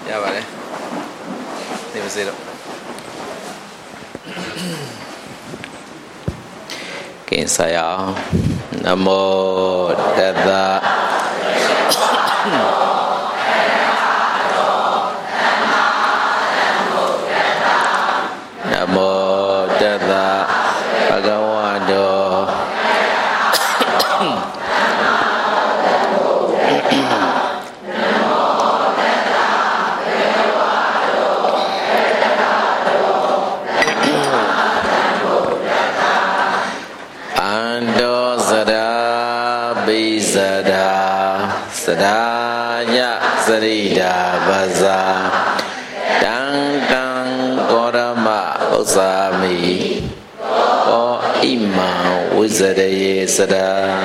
Ya vale. Dime cero. Kinh saya Namo Tassa Namo Tassa Bhagavato Sadaya Sarita Baza Dang Dang Gorama Osami O Ima Wizadaye Sada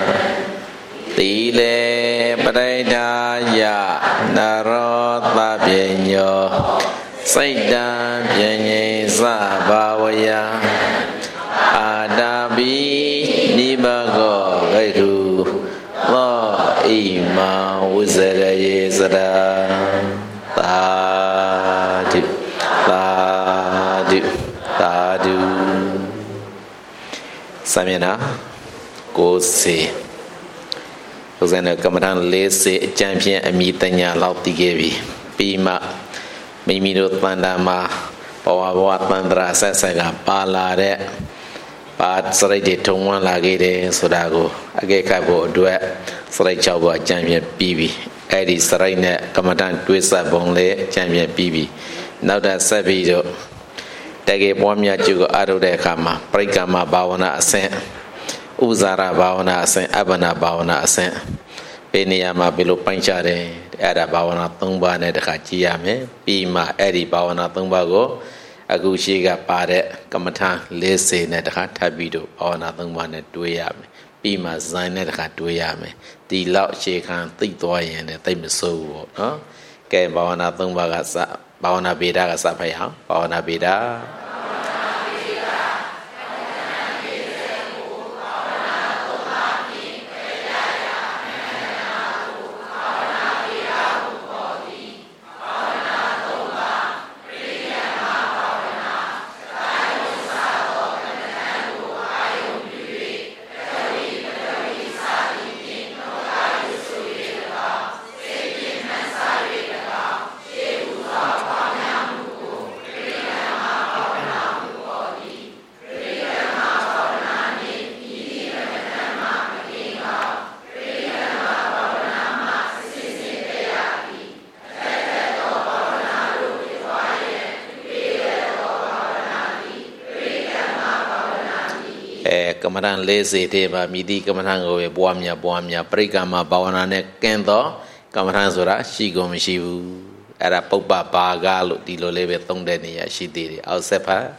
Tile Padaidaya Narota Pienyo Saida Pienye Sabawaya Adabi Nibago Gaidu Lo Ima Wizadaye Sada Tadu Tadu Tadu Samyana Kose Kosena Kamaran Lese Champion Amitanya Lauti Gevi Pima Mimiro Tandama Pawawat Mandra Sasaga Pala De Pat Sarai de Tongwan Lagede Sodago Agekabo Due Sarai Chauba Champion Bibi Eddie Sarai Ne Kamadan Twisa Bongle Champion Bibi Now that Sabido Dage Bomia Jugo Ado de Kama Prikama Bawana Ascent Uzara Bawana Ascent Abana Bawana Ascent Peniyama Bilo Panchare Ada Bawana Tumba Ne de Kachiame Pima Eddie Bawana Tumbago Agushiga Pare Kamatan Lese Nedha Tabido Bawana Tumba Ne Duyame Pima Zanet Hatuyame the Lao Shekan Titoy and the Timiso no Ke Bawana Tumba Bawana Beda Sapaya Bawana Beda Kamaran Lese Teba Midi Kamarango Buamia Prikama Bawana Kendo Kamaran Sura Shigo Mishivu Era Popa Pagalo Dilo Leve Tongdenia Shidiri Alsepa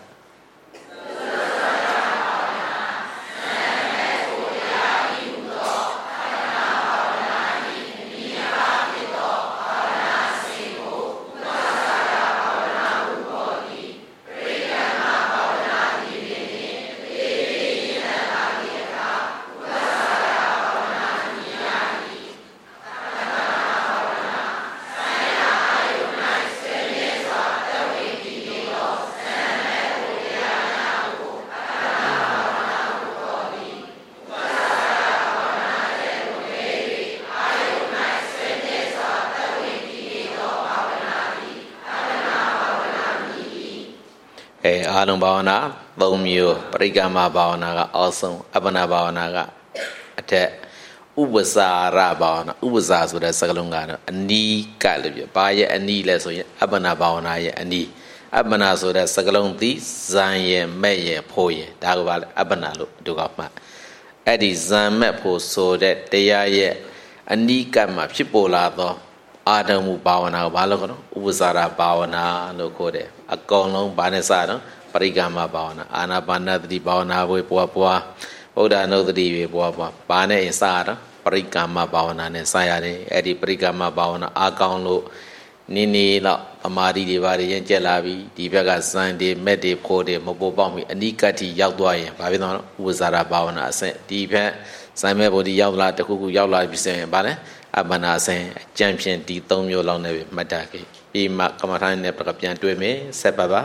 Adam Bawana, Bomio, Prigama Bawana, also Abana Bawana, Attack Ubazara Bawana, Ubazas with a Sagalungana, a knee calibia, Baya and knee less Abana Bawana, and knee Abana so that Sagalong these Zanye, Maye, Poye, Dagwal, Abanalo, Dugapa. Eddie Zamepo so that they are yet a knee gamma, Chipola. Adamu Bawana Balogono, Uzara Bawana, Lokode, a Golong Banesano, Parigama Bawana, Anna Banadri Bawana, Wipua, Oda no the Divi Boba, Bane Sada, Parigama Bawana, and Sayane, Eddie Parigama Bawana, Agonlo, Nini La Amadi Divari, and Jelavi, Divaga Sande, Mede Code, Mobobami, and Nikati Yaldway, Babino, Uzara Bawana, Deep Same body Yawla, the Kuku Yawla, Bane. အပ္ပနာဆင်အကျံဖြင့်ဒီ၃မျိုးလောက်နဲ့ပဲမှတ်တာခဲ့ပြီးမှကမ္မထာနဲ့ပြပြန်တွေ့မယ်ဆက်ပါပါ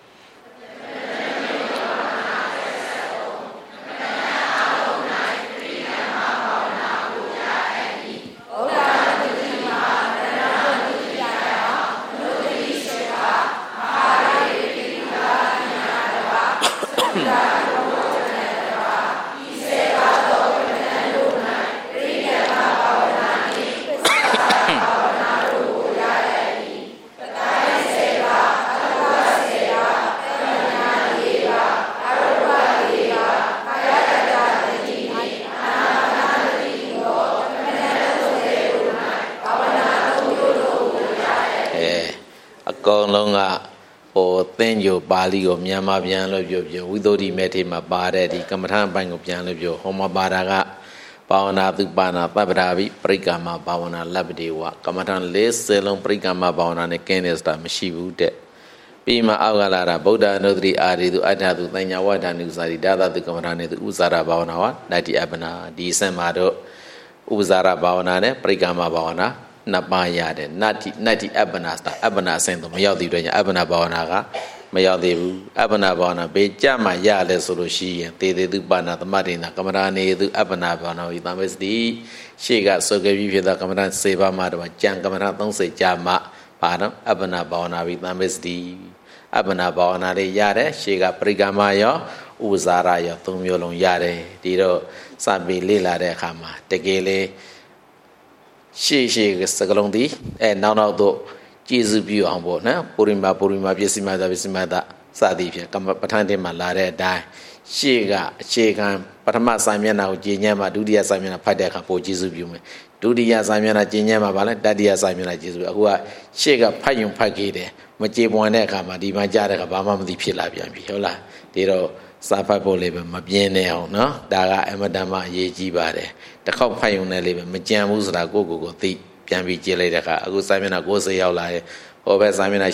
ကောင်းလုံးကဟိုသင်္ကြန်ပါဠိကိုမြန်မာပြန်လို့ပြောဝိသုဒ္ဓိမေထေမှာပါတဲ့ဒီကမ္မထာအပိုင်းကိုပြန်လို့ပြောဟောမှာပါတာကဘာဝနာသုပါဏပပ္ပဒါဘိပရိက္ခမဘာဝနာလပ္ပဒေဝကမ္မထာ40လုံးပရိက္ခမဘာဝနာနဲ့ကင်းတဲ့ဆိုတာမရှိဘူးတဲ့ပြီးမှအောက်ကလာတာဗုဒ္ဓအနုတ္တိအာရိတုအဋ္ဌတုသင်ညာဝဋ္ဌာနုစာရိဒါသတုကမ္မထာနဲ့ဥဇာရဘာဝနာဝနတ္တိအပ္ပနာဒီစံမှာတော့ဥဇာရဘာဝနာနဲ့ပရိက္ခမဘာဝနာနှစ်ပါးရတယ်နတ္တိအပ္ပနာစတာအပ္ပနာအစဉ်တော့မရောက်သေးတဲ့ညအပ္ပနာဘာဝနာကမရောက်သေးဘူးအပ္ပနာဘာဝနာဘေးကြမှာရလဲဆိုလို့ရှိရင်သေသေးသူပါဏသမတိနာကမ္မရာနေသူအပ္ပနာဘာဝနာဝိသမေစတိရှေ့ကဆိုကြပြီးဖြစ်သောကမ္မရာ7ပါးမှာတော့ကြံကမ္မရာ30ကြာမှပါတော့အပ္ပနာဘာဝနာဝိသမေစတိအပ္ပနာဘာဝနာလေးရတယ်ရှေ့ကပရိက္ခမရောဥဇာရရော၃မျိုးလုံးရတယ်ဒီတော့စပြီးလေ့လာတဲ့အခါမှာတကယ်လေရှေ့စကလုံးဒီနောက်တော့ကျေစုပြုအောင်ပေါ့နော်ပုရိမာပစ္စည်းမသာစသည်ဖြင့်ကမ္မပဋ္ဌာန်းတင်မှာလာတဲ့အတိုင်းရှေ့ကအခြေခံပထမစာမျက်နှာကိုကျင့်ညံ့မှာဒုတိယစာမျက်နှာဖတ်တဲ့အခါပိုကျေစုပြုမယ်ဒုတိယစာမျက်နှာကျင့်ညံ့မှာဗာလဲတတိယစာမျက်နှာကျေစုပြုအခုကရှေ့ကဖတ်ခဲ့တယ်မကြေပွန်တဲ့အခါမှာဒီမှာကြားတဲ့အခါဘာမှမသိဖြစ်လာပြန်ပြီဟုတ်လားဒီတော့စာဖတ်ဖို့လေးပဲမပြင်းနဲ့အောင်နော်ဒါကအမတန်မှအရေးကြီးပါတယ်တစ်ခေါက်ဖတ်ရုံနဲ့လေးပဲမကြံဘူးဆိုတာကိုသိပြန်ပြီးကြည့်လိုက်တဲ့အခါအခုစာမျက်နှာ90ရောက်လာရဲ့ဟောပဲစာမျက်နှာ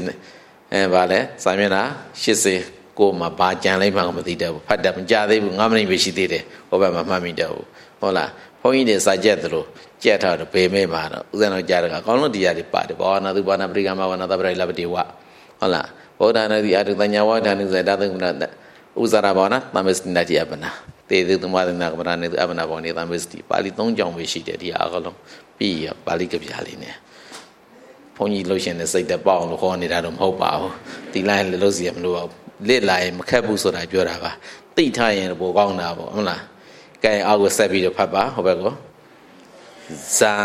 80ဗာလဲစာမျက်နှာ80ကိုမှဘာကြံလိုက်မှမသိတော့ဘူးဖတ်တယ်မကြသေးဘူး9မိနစ်ပဲရှိသေးတယ်ဟောပဲမှမှတ်မိတော့ဘူးဟုတ်လားဘုန်းကြီးတွေစာကြက်သလိုကြက်ထားတော့ဘေးမဲမှာတော့ဥစဉ်တော့ကြားတယ်ကအကောင်းဆုံးတရားတွေပါတယ်ဘာဝနာသုဘာနာပရိက္ခမဘာဝနာသဗ္ဗရိလပ္ပတိဝဟုတ်လားဘောဓနာတိအတုတညာဝဋ္ဌာနုဇေတသုမနဥဇာရဘာဝနာသမစ္စတိနတိအပ္ပနာတေသုသမသနာကမ္မရာနေသူအပ္ပနာဘောနေသမစ္စတိပါဠိ3ကြောင်းပဲရှိတယ်ဒီအားလုံးပြီးရပါဠိကဗျာလေးနဲ့ဘုန်းကြီးလှုပ်ရှင်တဲ့စိတ်တပေါအောင်လို့ခေါ်နေတာတော့မဟုတ်ပါဘူးဒီလိုက်လှုပ်စီရမလို့ပါဘူးလက်လာရင်မခက်ဘူးဆိုတာပြောတာပါသိထားရင်ပိုကောင်းတာပေါ့ဟုတ်လားကဲအောက်ကိုဆက်ပြီးတော့ဖတ်ပါဟုတ်ပဲကောဇံ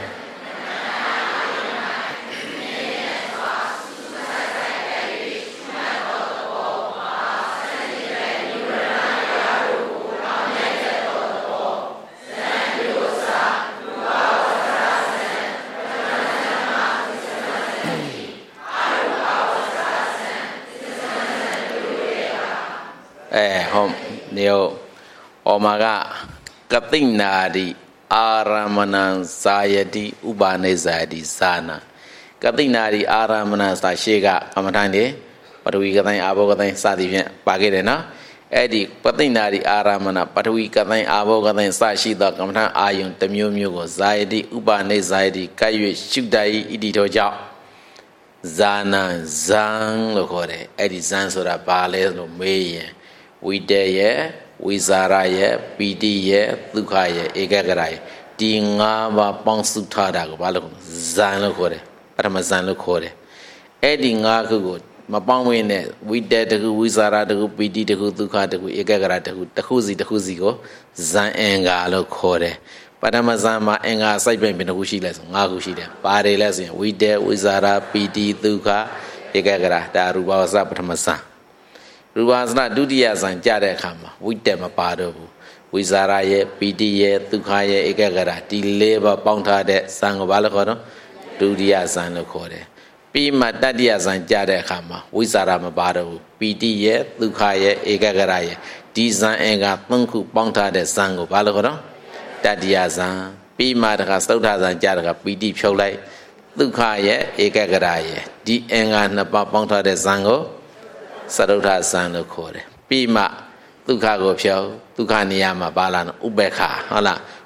ဟောနေဩမာကကတိနာတိအာရမဏံဇာယတိဥပါနေဇာယတိဇာနာကတိနာတိအာရမဏံစာရှေ့ကကမ္မထာနေပထဝီကတိုင်းအာဘောကတိုင်းစသည်ဖြင့်ပါခဲ့တယ်နော်အဲ့ဒီကတိနာတိအာရမဏပထဝီကတိုင်းအာဘောကတိုင်းစရှိသောကမ္မထာအာယုံတစ်မျိုးမျိုးကိုဇာယတိဥပါနေဇာယတိကပ်၍ရှုတတ်၏ဣတိတော်ကြောင့်ဇာနာဇံလို့ခေါ်တယ်အဲ့ဒီဇံဆိုတာဘာလဲလို့မေးရင်ဝိတ္တယဝိဇာရယပီတိယဒုက္ခယဧကဂရယဒီ၅ပါးပေါင်းစုထားတာကိုဘာလို့ဇံလို့ခေါ်တယ်ပထမဇံလို့ခေါ်တယ်အဲ့ဒီ၅ခုကိုမပေါင်းဝင်းနဲ့ဝိတ္တတခုဝိဇာရတခုပီတိတခုဒုက္ခတခုဧကဂရတခုတစ်ခုစီကိုဇံအင်္ဂါလို့ခေါ်တယ်ပထမဇံမှာအင်္ဂါစိုက်ပြန်တစ်ခုရှိလဲဆို၅ခုရှိတယ်ပါတယ်လဲဆိုရင်ဝိတ္တဝိဇာရပီတိဒုက္ခဧကဂရဒါရူပဝဆပထမဇံရူပဇာဒုတိယဇံကြတဲ့အခါမှာဝိတ္တမပါတော့ဘူးဝိဇာရရဲ့ပီတိရဲ့ဒုက္ခရဲ့ဧကဂရဒီ၄ပါးပေါင်းထားတဲ့ဇံကိုဘာလို့ခေါ်တော့ဒုတိယဇံလို့ခေါ်တယ်ပြီးမှတတိယဇံကြတဲ့အခါမှာဝိဇာရမပါတော့ဘူးပီတိရဲ့ဒုက္ခရဲ့ဧကဂရရဲ့ဒီဇံအင်္ဂါ၃ခုပေါင်းထားတဲ့ဇံကိုဘာလို့ခေါ်တော့တတိယဇံပြီးမှတခါသုဒ္ဓဇံကြတဲ့အခါပီတိဖြုတ်လိုက်ဒုက္ခရဲ့ဧကဂရရဲ့ဒီအင်္ဂါ၂ပါးပေါင်းထားတဲ့ဇံကိုသရုဒ္ဓဇံလို့ခေါ်တယ်ပြီးမှဒုက္ခကိုဖြောဒုက္ခနေရာမှာပါလာတော့ဥပေက္ခဟုတ်လား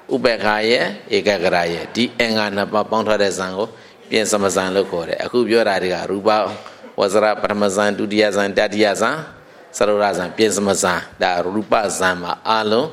ဥပေက္ခရဲ့ဧကဂရရဲ့ဒီအင်္ဂါနှစ်ပါးပေါင်းထားတဲ့ဇံကိုပြင်စမဇံလို့ခေါ်တယ်အခုပြောတာတွေကရူပဝဇရပထမဇံဒုတိယဇံတတိယဇံစရုရဇံပြင်စမဇံဒါရူပဇံမှာအလုံး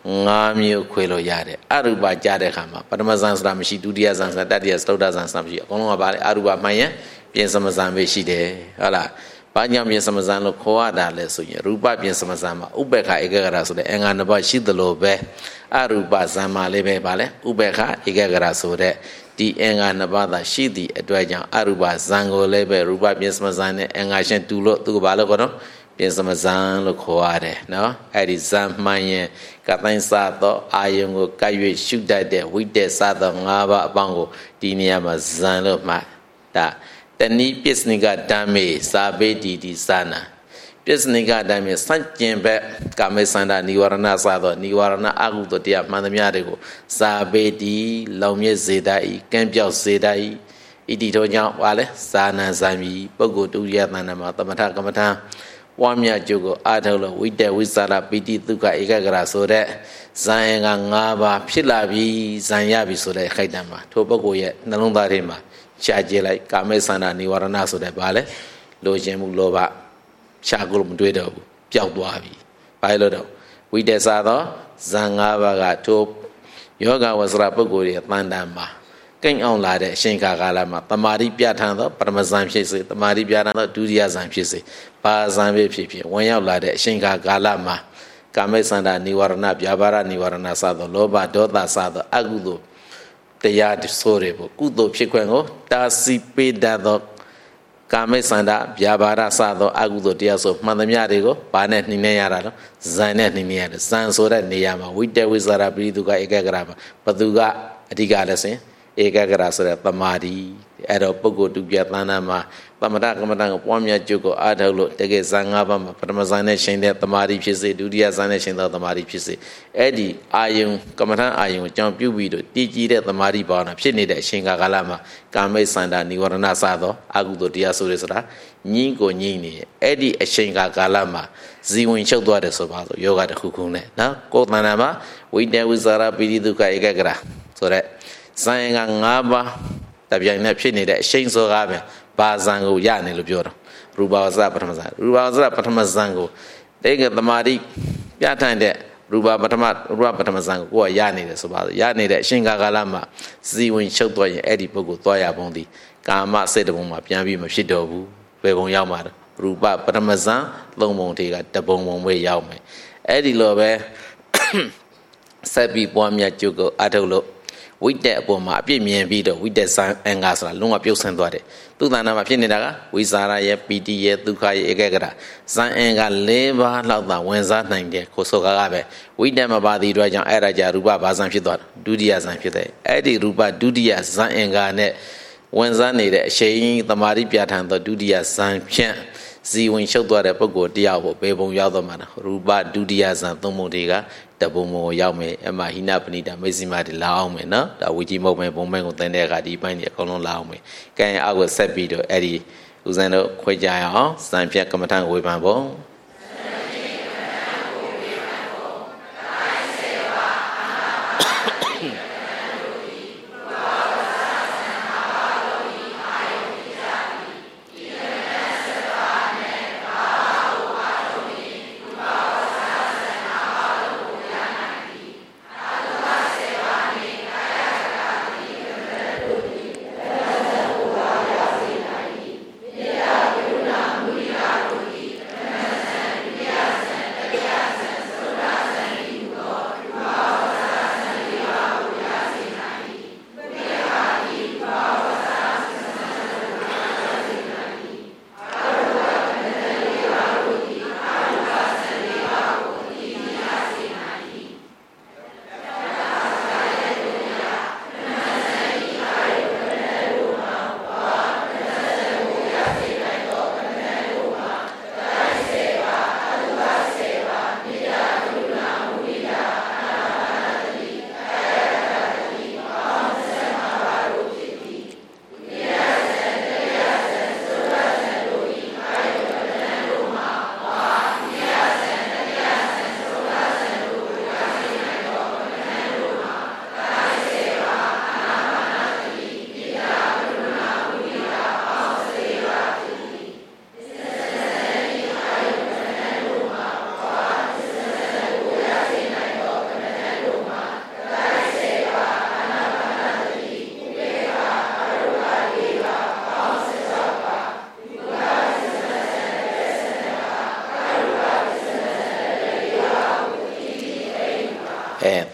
5မျိုးခွဲလို့ရတယ်အရူပကြားတဲ့ခါမှာပထမဇံဆိုတာမရှိဒုတိယဇံဆိုတာတတိယစတုတ္တဇံဆိုတာမရှိအကုန်လုံးကပါလေအရူပမှန်ရင်ပြင်စမဇံပဲရှိတယ်ဟုတ်လားဘာကြောင့်ပြင်စမဇံလို့ခေါ်ရတာလဲဆိုရင်ရူပပြင်စမဇံမှာဥပေက္ခဧကဂရဆိုတဲ့အင်္ဂါနှစ်ပါးရှိသလိုပဲအရူပဇံမှာလည်းပဲပါလေဥပေက္ခဧကဂရဆိုတဲ့ဒီအင်္ဂါနှစ်ပါးသာရှိသည့်အတွက်ကြောင့်အရူပဇံကိုလည်းပဲရူပပြင်စမဇံနဲ့အင်္ဂါရှင်တူလို့သူကဘာလို့ခေါ်တော့ပြင်စမဇံလို့ခေါ်ရတယ်နော်အဲ့ဒီဇံမှန်ရင်ကတိုင်းစသောအာယုံကိုကပ်၍ရှုတတ်တဲ့ဝိတ္တစသော၅ပါးအပေါင်းကိုဒီနေရာမှာဇံလို့မှဒါတဏိပစ္စနိကဓမ္မေစာပေတိတိဇာနာပစ္စနိကဓမ္မေစัจကျင်ဘက်ကာမေသန္တာនិဝရဏစသောនិဝရဏအကုသိုလ်တရားမှန်သမျှတွေကိုစာပေတိလောင်မြစ်စေတတ်၏ကံပြောက်စေတတ်၏ဣတိတော်ကြောင့်ပါလေဇာနာဇံမီပုဂ္ဂိုလ်တူရသန္တာမှာသမထကမ္မထာပွားများကျုပ်ကိုအာထုလို့ဝိတ္တဝိသရာပိတိဒုက္ခဧကဂရဆိုတဲ့ဇံက5ပါးဖြစ်လာပြီဇံရပြီဆိုတဲ့ခိုက်တံမှာထိုပုဂ္ဂိုလ်ရဲ့နှလုံးသားထဲမှာရှားကြည့်လိုက်ကာမေသန္တာនិဝရဏဆိုတဲ့ဘာလဲလိုချင်မှုလောဘရှားကိုမတွေးတော့ဘူးပျောက်သွားပြီဘာလို့တော့ဝိတ္တစသောဇံ5ပါးကထိုယောဂဝဆရာပုဂ္ဂိုလ်ရဲ့တန်တန်မှာကိန်းအောင်လာတဲ့အရှင်ကာလမှာတမာတိပြဋ္ဌာန်းသောပရမဇံဖြစ်စေတမာတိပြဋ္ဌာန်းသောဒုတိယဇံဖြစ်စေဘာဇံပဲဖြစ်ဖြစ်ဝင်ရောက်လာတဲ့အရှင်ကာလမှာကာမေသန္တာនិဝရဏဗျာပါဒនិဝရဏစသောလောဘဒေါသစသောအကုသိုလ်တရားဆိုရဖို့ကုသိုလ်ဖြစ်ခွင့်ကိုတာစီပေတတ်သောကာမေသန္တာဗျာပါဒစသောအကုသိုလ်တရားဆိုမှန်သမျှတွေကိုဘာနဲ့နှိမ့်နေရတာလဲဇံနဲ့နှိမ့်နေရတယ်ဇံဆိုတဲ့နေရာမှာဝိတ္တဝိဇာရပိတုကဧကဂရမှာဘသူကအဓိကလဲဆိုဧကဂရဆိုတဲ့သမာဓိအဲ့တော့ပုဂ္ဂိုလ်တူပြသန္တာမှာသမထကမ္မဋ္ဌာန်းကိုပွားများကျုပ်ကိုအားထုတ်လို့တကယ်ဇံ၅ပါးမှာပထမဇံနဲ့ရှင်တဲ့သမာဓိဖြစ်စေဒုတိယဇံနဲ့ရှင်တဲ့သမာဓိဖြစ်စေအဲ့ဒီအာယုံကမ္မဋ္ဌာန်းအာယုံကိုကြောင့်ပြုပြီးတော့တည်ကြည်တဲ့သမာဓိဘာဝနာဖြစ်နေတဲ့အရှင်ကာလမှာကာမိသန္တာនិဝရဏစသောအကုသိုလ်တရားဆိုရဆိုတာညင်းကိုညင်းနေအဲ့ဒီအရှင်ကာလမှာဇီဝင်ချုပ်သွားတယ်ဆိုပါဆိုယောဂတစ်ခုခုနဲ့နော်ကိုယ်တဏ္ဍာမှာဝိတ္တဝိဇာရပိတိဒုက္ခဧကဂရဆိုတဲ့ဇံက5ပါးတပြိုင်နက်ဖြစ်နေတဲ့အရှိန်စောကားပဲဘာဇံကိုရနေလို့ပြောတော့ရူပဝဇ္ဇပထမဇံရူပဝဇ္ဇပထမဇံကိုတိတ်ကသမာဓိပြဋ္ဌာန်းတဲ့ရူပပထမဇံကိုကိုယ်ကရနေတယ်ဆိုပါဆိုရနေတဲ့အရှင်ကာလမှာဇီဝင်ချုပ်သွားရင်အဲ့ဒီပုဂ္ဂိုလ်သွားရပုံဒီကာမစိတ်တဘုံမှာပြန်ပြီးမဖြစ်တော့ဘူးဘယ်ပုံရောက်မှာတော့ရူပပထမဇံ3ပုံထေကတပုံပုံပဲရောက်မယ်အဲ့ဒီလိုပဲဆက်ပြီးပွားများကျုပ်ကိုအထုတ်လို့ဝိတ္တအပေါ်မှာအပြည့်မြင်ပြီးတော့ဝိတ္တဇံအင်္ဂါဆိုတာလုံးဝပြုတ်ဆင်းသွားတယ်သူ့တဏ္ဍာမှာဖြစ်နေတာကဝိဇာရရဲ့ပီတိရဲ့ဒုက္ခရဲ့ဧကဂရဇံအင်္ဂါ၄ပါးလောက်သာဝင်စားနိုင်တယ်ကိုဆိုကားကပဲဝိတ္တမပါတိအတွက်ကြောင့်အဲ့ဒါကြရူပဘာဇံဖြစ်သွားတယ်ဒုတိယဇံဖြစ်တယ်အဲ့ဒီရူပဒုတိယဇံအင်္ဂါနဲ့ဝင်စားနေတဲ့အရှိန်သမာဓိပြဋ္ဌာန်းသောဒုတိယဇံဖြင့်ဇီဝင်ရှုပ်သွားတဲ့ပုဂ္ဂိုလ်တရားကိုဘေပုံရောက်တော့မှာရူပဒုတိယဇံသုံးပုံတွေကတပုံပုံကိုရောက်မယ်အမဟိနပဏိတာမေဇိမာတွေလာအောင်မယ်နော်ဒါဝီကြီးမုတ်မယ်ဘုံမဲကိုတင်တဲ့အခါဒီပိုင်းတွေအကုန်လုံးလာအောင်မယ်ကဲအောက်ကိုဆက်ပြီးတော့အဲ့ဒီဦးဇင်းတို့ခွဲကြရအောင်ဇံဖြတ်ကမ္မထဝေဖန်ပုံ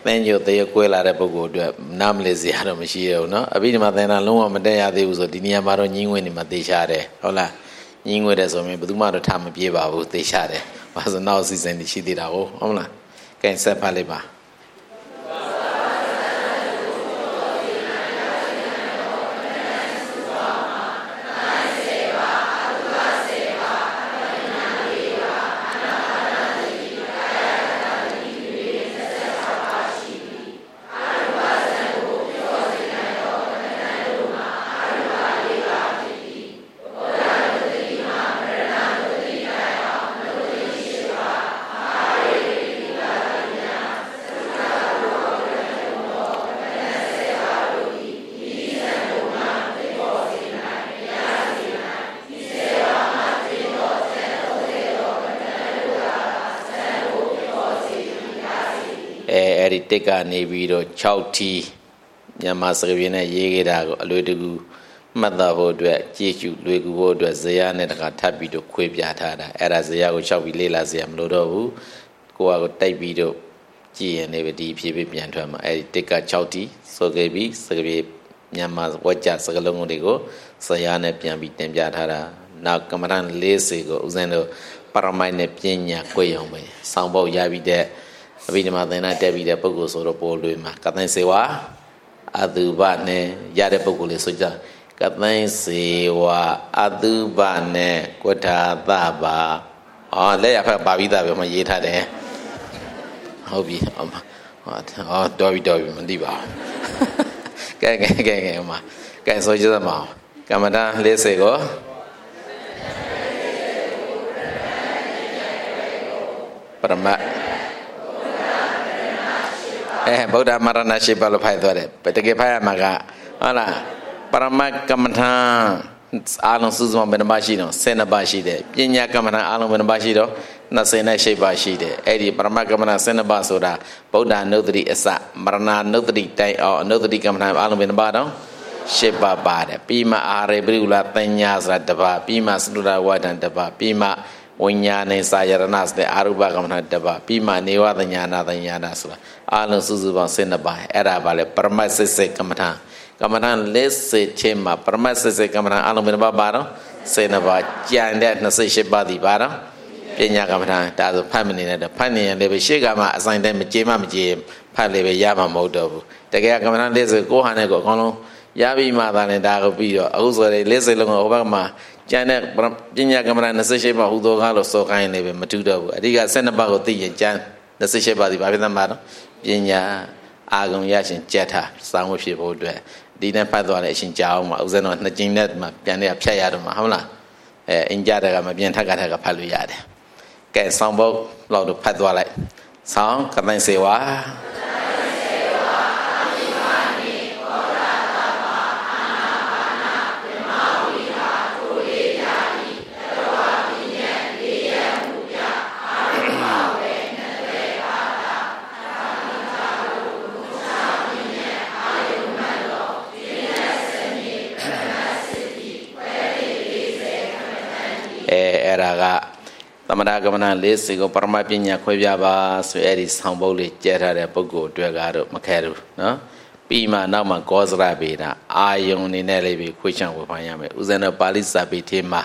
Then you the Quella Repogo, Namlesi Adamashio, no? A bit of then alone, Madea Deus or Dinia Maro Ning in Mateshare. Hola, Ning with us, or maybe the matter time of Yeva with the shade. Was a now season she did. Hola, can say Paliba. Teka Nevido, Chauti, Yamasavina, Yegeda, Aludu, Mother Jiu, Lugu, Zayan, and Tabido, Quibiatada, Erazayago, Chavi Lela, Ziam Lodo, Goa, Tabido, G and Never Deep, Piantum, Teka Chauti, Sogabi, Sagabi, Yamas, Waja, Sagalongo, Sayana, Piambi, Temjatara, now Kamaran Lesigo, Uzendo, Paramine, Piena, Quayome, Sambo Yabi there. Abidima then I debit the Pogos or Poluma. Catan Sewa Adubane, Yada Pogule Soja. Catan Sewa Adubane, Quota Daba. Oh, lay up a babida with my yeta there. Hobby, Dobby, Mandiba. Gang, Gang Soja Mao. Camada, let's go. Parama. Buddha Marana Shibal of Pythore, but the Gapaya Maga, Ala, Parama Kamata, Alon Susan Benabashino, Senabashi de, Pinya Kamana, Alon Benabashido, Nasena Shebashi de, Eddie Paramakamana, Senabasoda, Buddha Notary Esa, Marana Notary Day or Notary Kamana, Alon Benabado, Sheba Bada, Pima Are Brula, Tanyas at Daba, Pima Snuda White and Daba, Pima. Wanyane Sayaranas, the Aruba Gamana Daba, Pima, Neva, the Yana, the Yanasula, Alan Suzuban Senaba, Erabale, Parmasese Kamatan, Kamatan, let's say Chema, Parmasese Kamatan, Aluminaba Baro, Senaba, Jandet, Naseshe Badi Bara, Pena Kamatan, that's a permanent, the Pani and Lebe Shigama, assigned them Jema Jim, Palebe Yama Modobu. The Gakaman, let's go Hanego, Kono, Yabi Madan and Dago Bido, also a lesson Obama. Janet, Jinya Gamana, the Sesheba, who do Galo so kindly with Matudo. I think I sent about the Jan, the Sesheba, the Babitan Madam, Jinya, Agam Yashin, Jetta, some of people do it. Didn't Paduation Jao, Uzano, Najinet, Piania Chayad, Mahamla, in Jada, Mabian Tagata Paluyad. Get some boat, Lord of Paduale. Song, come and say, why? Eraga Tamadagamana Lesigo Parmapina Quaviaba, so Eddie's humbly jetta de Bogo, Dragado, Macaru, no? Pima Nama Gozra Beta, I only Nelly, Quichan with Miami, Uzana Palisa Bitima.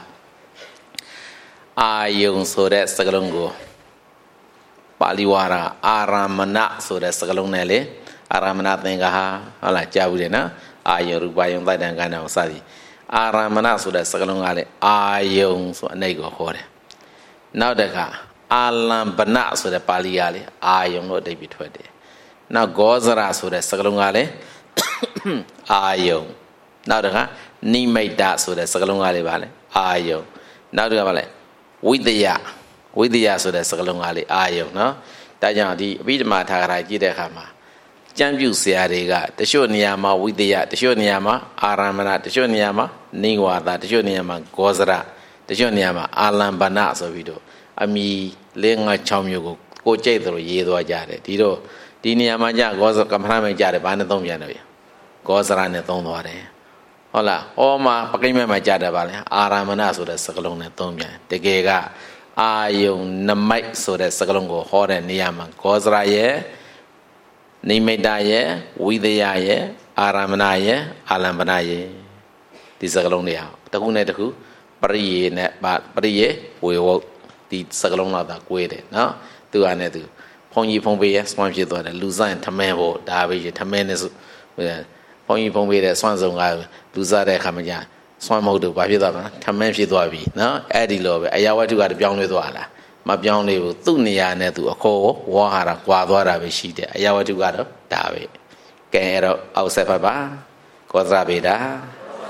I young so that Sagalongo Paliwara, Aramana, so that Sagalonelli, Aramana Thangaha, Ala Javudena, I Yorubayan Ladangana Sadi. Aramana so that Sagalongale, I young so a nego horde. Now the car, Alam Bana so the Paliali, I young no David Twede. Now Gozara so that Sagalongale, I young. Now the car, Ni made that so that Sagalongale Valley, I young. Now the Valley, with the ya so that Sagalongale, I young, no? Dayandi, Vidma Tagara Gidehama. Jambu Siariga, the Shoniama with the ya, the Shoniama, Aramana, the Shoniama, Niwa, the Shoniama, Gozara, the Shoniama, Alam Banas of Vido, Ami, Lenga Chamugo, Cochedo, Yedo Jade, Dido, Diniamaja, Goza Kamrame Jade, Banadom Yanoya, Gozara and Tonore. Hola, Oma, Pakima Majada Valley, Aramana, so that Sakalona Tomia, the Gega, Ayo Namite, so that Sakalongo, Hor and Niama, Gozara, ye. Nimeta ye, Vidya ye, Aramana ye, Alambana ye. This is a long day. Takunetaku, Pari net, but Pari, we walk the Sagalona that way. No, do I need to. Pongi Pombe, Swamp you thought, Luzan, Tamamo, Davi, Tamenes, Pongi Pombe, the Swanzon, Luzade Hamaya, Swammo, Babida, Tamanshi Dwabi, no, Eddie Love, Ayawa to got a beyond with Walla. My beyond level, Tunia Netu, a co, Wahara, Guadora, Vishita, Ayawa to got a Davi. Can outside Papa, Quadrabida.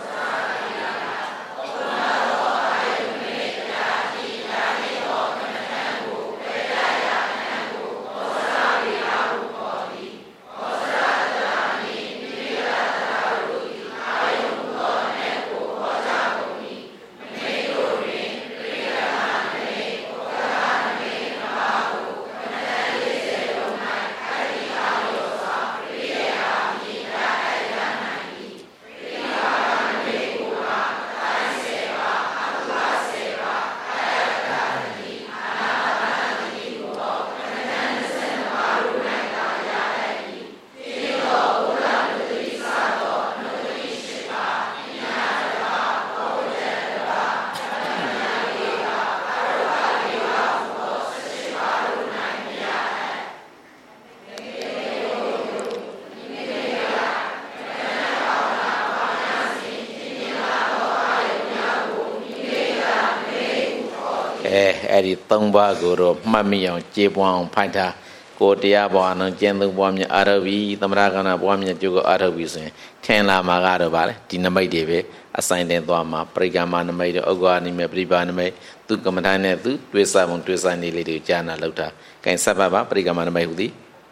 Eddie Tumba Guru, Mammy, Jibwan, Panta, Godia Bon, Gentle Bomia Arabi, the Maragana Bomia Jugo Arabi, Tenla Magado Valley, Dinamai Debe, assigned in Doma, Pregaman made Ogani, Mebribaname, Tukamatane, Twisam, Twisani Lady Jana Lota, Can Sababa, Pregaman Mahudi.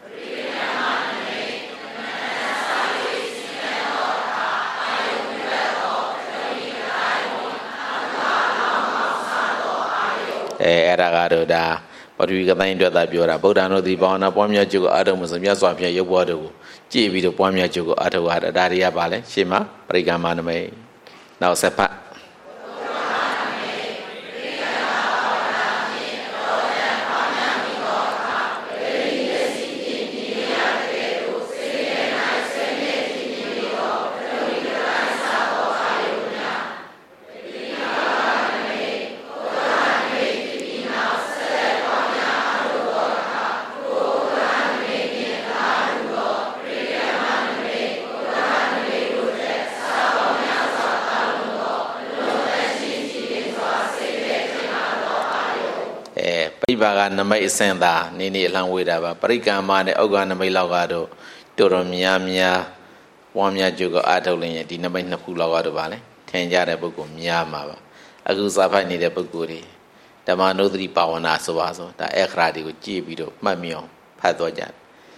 Eragado da, but we got into that Bura, Bodano di Bona, Pomia Jugo Adamus, and Yaswapia, your water, GB to Pomia Jugo Atawada, Daria Vale, Shima, Pregamaname. Now Sepa. Baga Namay Senda, Nini Langwida, Parikama, Oganamay Lagado, Toromiamia, Wamia Jugo Atolin, Dinamay Napula Valley, Tenjara Buku, Miamava, Agusapa Nida Buguri, Damano 3 Pawana Sovazo, the Ekradi with Gibido, Mamio, Patojan,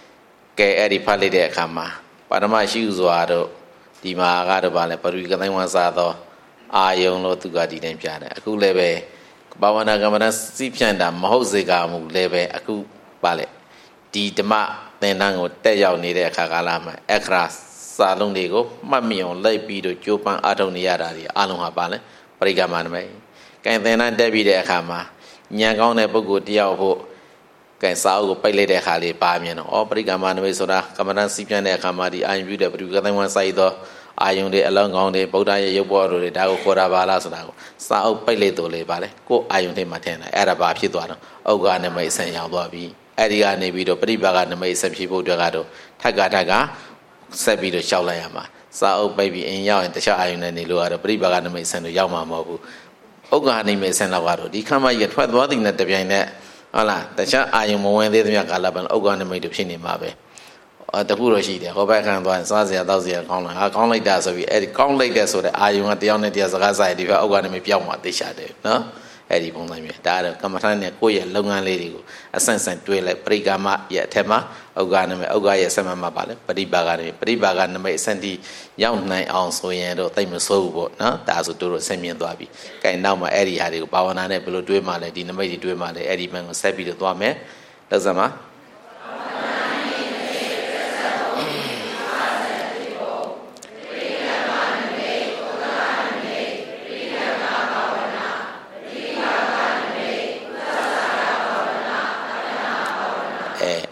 Gay Eddie Pali de Kama, Panama shoes wado, Dima Gado Valley, Parikan was Ado, Ayon no to Gadi Dempiana, Akulebe. Bawana Gamana Sipchanda, Mahosega, Leve, Aku Bale, Di Dema, Tenango, Tayao Nide Kagalama, Ekra, Salon Nego, Mamion, Lay Bido, Jopan, Atoniara, Alonha Bale, Prigaman. Can then I debit de Kama, Nyangon Ebogo Diao, Can Sao Pele de Hali, Pamian, or Prigaman, Soda, Kamaran Sipchanda Kamadi, I viewed the Prigaman one side. Ayung de along on the Bodaya Yobo, the Dago Koravala, Sao Peleto Lebale, go Ayung de Matena, Araba Pituano, Ogana may send Yababi, Adia Nebido, Pribaga may send people to Gado, Tagataga, Sabido Shaulayama, Sao baby in Yaw and the Shayun and Nilua, the Pribaga may send Yama Mobu, Ogani may send Lavado, the Kama yet what working at the Piana, Allah, the Sha Ayum when they make a laban, Ogana made the Pini Mabe. The Puroshi, go back and one Sazia, Dazia, I can't like that, so we can't like that, so that I am at the only as a Gaza, if I got me Piama, they shadow, no? Eddie Ponlame, that Kamatania, Koya, Longan Lady, a sense and twin like Prigama, yet Tema, Oganame, Ogaya Sama Mabale, Pribagan, may send the young night on so and or time so, no? That's what do send me and Dwabi. Can now my Eddie had a Bawana below Dwema, Dinamati Dwema, the Eddie Man, Sabi the Dwame, Dazama.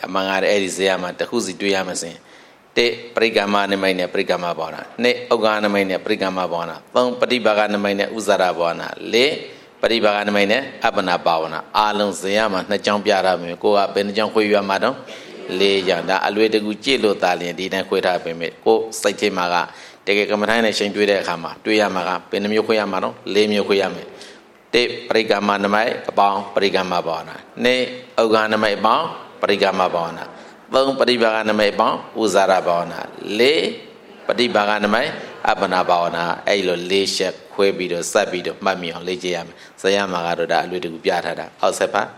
amanga edi zeyama takusi tuyamasin te parikama namaine parikama bhavana ne uga namaine parikama bhavana thong patibaga namaine uzara bhavana le patibaga namaine apana bhavana along zeyama na chang pya ra me ko ka ben chang khwe ywa ma don le yang da alwe taku jit lo ta lin di dan khwe tha pe me ko sai the ma ga teke kamathai ne shin twe de akha ma twe ya ma ga ben myo khwe ya ma don le myo khwe ya me te parikama namai apang parikama bhavana ne uga namai apang parikama bhavana thong patibaga namai apang uzara bhavana le patibaga namai apana bhavana ai lo le shet khwe bi do sat bi do mat mi aw le je ya me saya ma ga do da alwe taku pya tha da aw set pa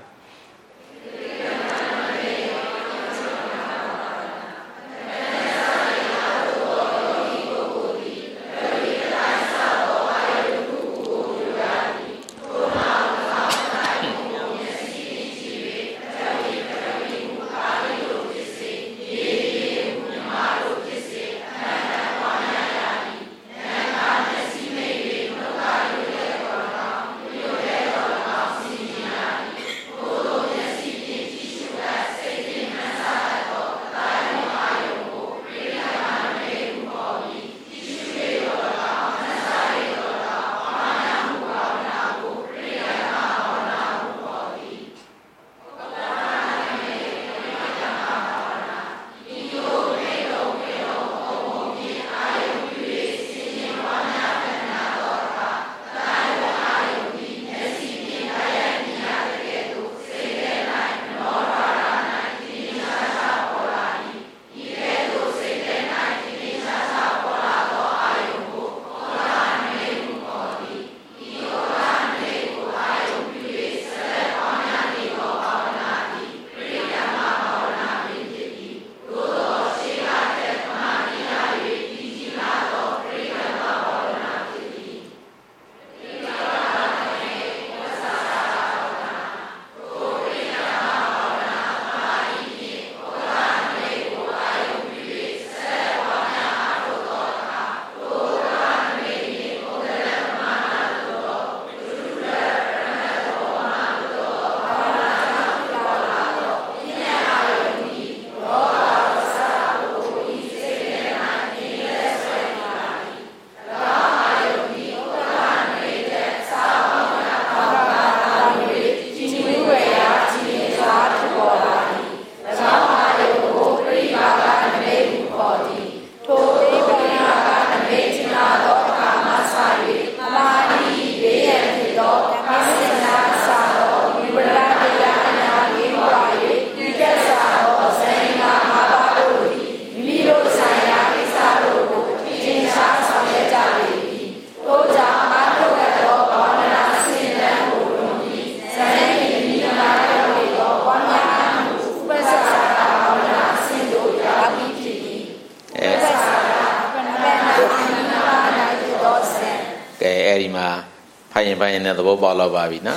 Bayan na the ball of Babina,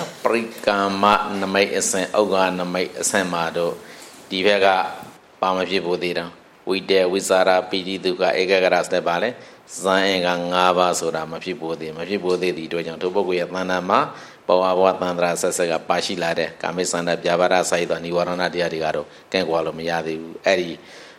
Prikama Namai Essen, Oga Namai Essemado, Divega, Pama Pibodira, we dare Wizara, Pidi Duka, Egagaras de Bale, Zanga Ngava Soda, Mapibodi, the Dojan Tobogu, Atlanta, Bawa Watandra Sasaga, Pashi Lade, Kamisanda, Javara Saida, Niwarana Diarigaro, Kengualo Miadi, Eddie.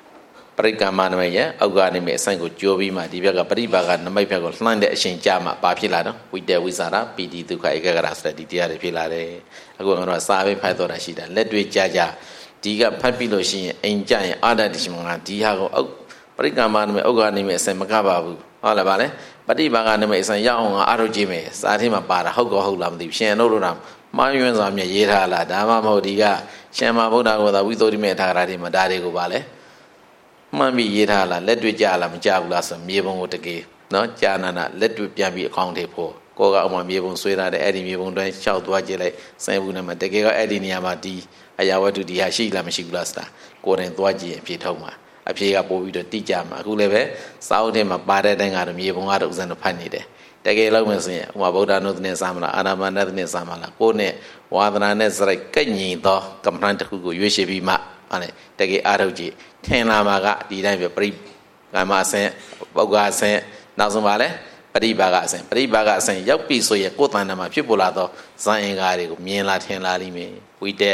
Parikama namaya awgani me sango jobi ma divya ka paribaga namai pya ko hlan de ashin cha ma pa phit la no wite wisara piti dukha ekagara so diတရားတွေဖြစ်လာတယ်အခုကတော့စာပဲဖတ်တော့တာရှိတာလက်တွေ့ကြကြဒီကဖတ်ပြီးလို့ရှိရင်အိမ်ကြရင်အာဒတိရှိမှာဒီဟာကိုပရိက္ခမနမေဩဃာနိမေအစင်မကပါဘူးဟုတ်လားဗါလဲပฏิဘာဂနမေအစင်ရအောင်အာရုံကြည့်မယ်စာထဲမှာပါတာဟုတ်ကောဟုတ်လားမသိဘူးရှင်တို့တော့မှားယွင်းစွာမြဲရေးထားလားဒါမှမဟုတ်ဒီကရှင်မဗုဒ္ဓကိုသာဝိသုဒ္ဓိမေထားတာဒီမှာဒါတွေကိုပါလဲမှန်ပြီးရေးထားလားလက်တွေ့ကြလားမကြဘူးလားဆိုမြေပုံကိုတကယ်နော်ကြာနာနာလက်တွေ့ပြန်ပြီးအကောင့်တွေဖို့ကိုကအမှမြေပုံဆွဲထားတဲ့အဲ့ဒီမြေပုံတိုင်းလျှောက်သွားကြည့်လိုက်စဲဘူးနဲ့မှတကယ်ကအဲ့ဒီနေရာမှာဒီအရာဝတ္ထုဒီဟာရှိလားမရှိဘူးလားဆိုတာကိုယ်တိုင်သွားကြည့်ရင်အဖြေထုတ်မှာအဖြေကပို့ပြီးတော့တိကျမှာအခုလည်းပဲစာအုပ်ထဲမှာပါတဲ့တိုင်းကတော့မြေပုံကတော့ဥစဉ်တော့ဖတ်နေတယ်တကယ်လို့မဆိုရင်ဥပဗုဒ္ဓနုသနဲ့စာမလားအာနာပါနသနဲ့စာမလားကိုယ်နဲ့ဝါဒနာနဲ့စရိုက်ကညင်သောကမ္မဋ္ဌာန်းတစ်ခုကိုရွေးချယ်ပြီးမှအဲ့တကယ်အားထုတ်ကြည့်ထင်လာမှာကဒီတိုင်းပဲပရိကာမအစဉ်ပုဂ္ဂအစဉ်နောက်ဆုံးပါလဲပရိဘာဂအစဉ်ပရိဘာဂအစဉ်ရောက်ပြီဆိုရင်ကိုယ်တဏ္ဍာမှာဖြစ်ပေါ်လာသောဇာအင်္ဂါတွေကိုမြင်လာထင်လာလိမ့်မယ်ဝိတက်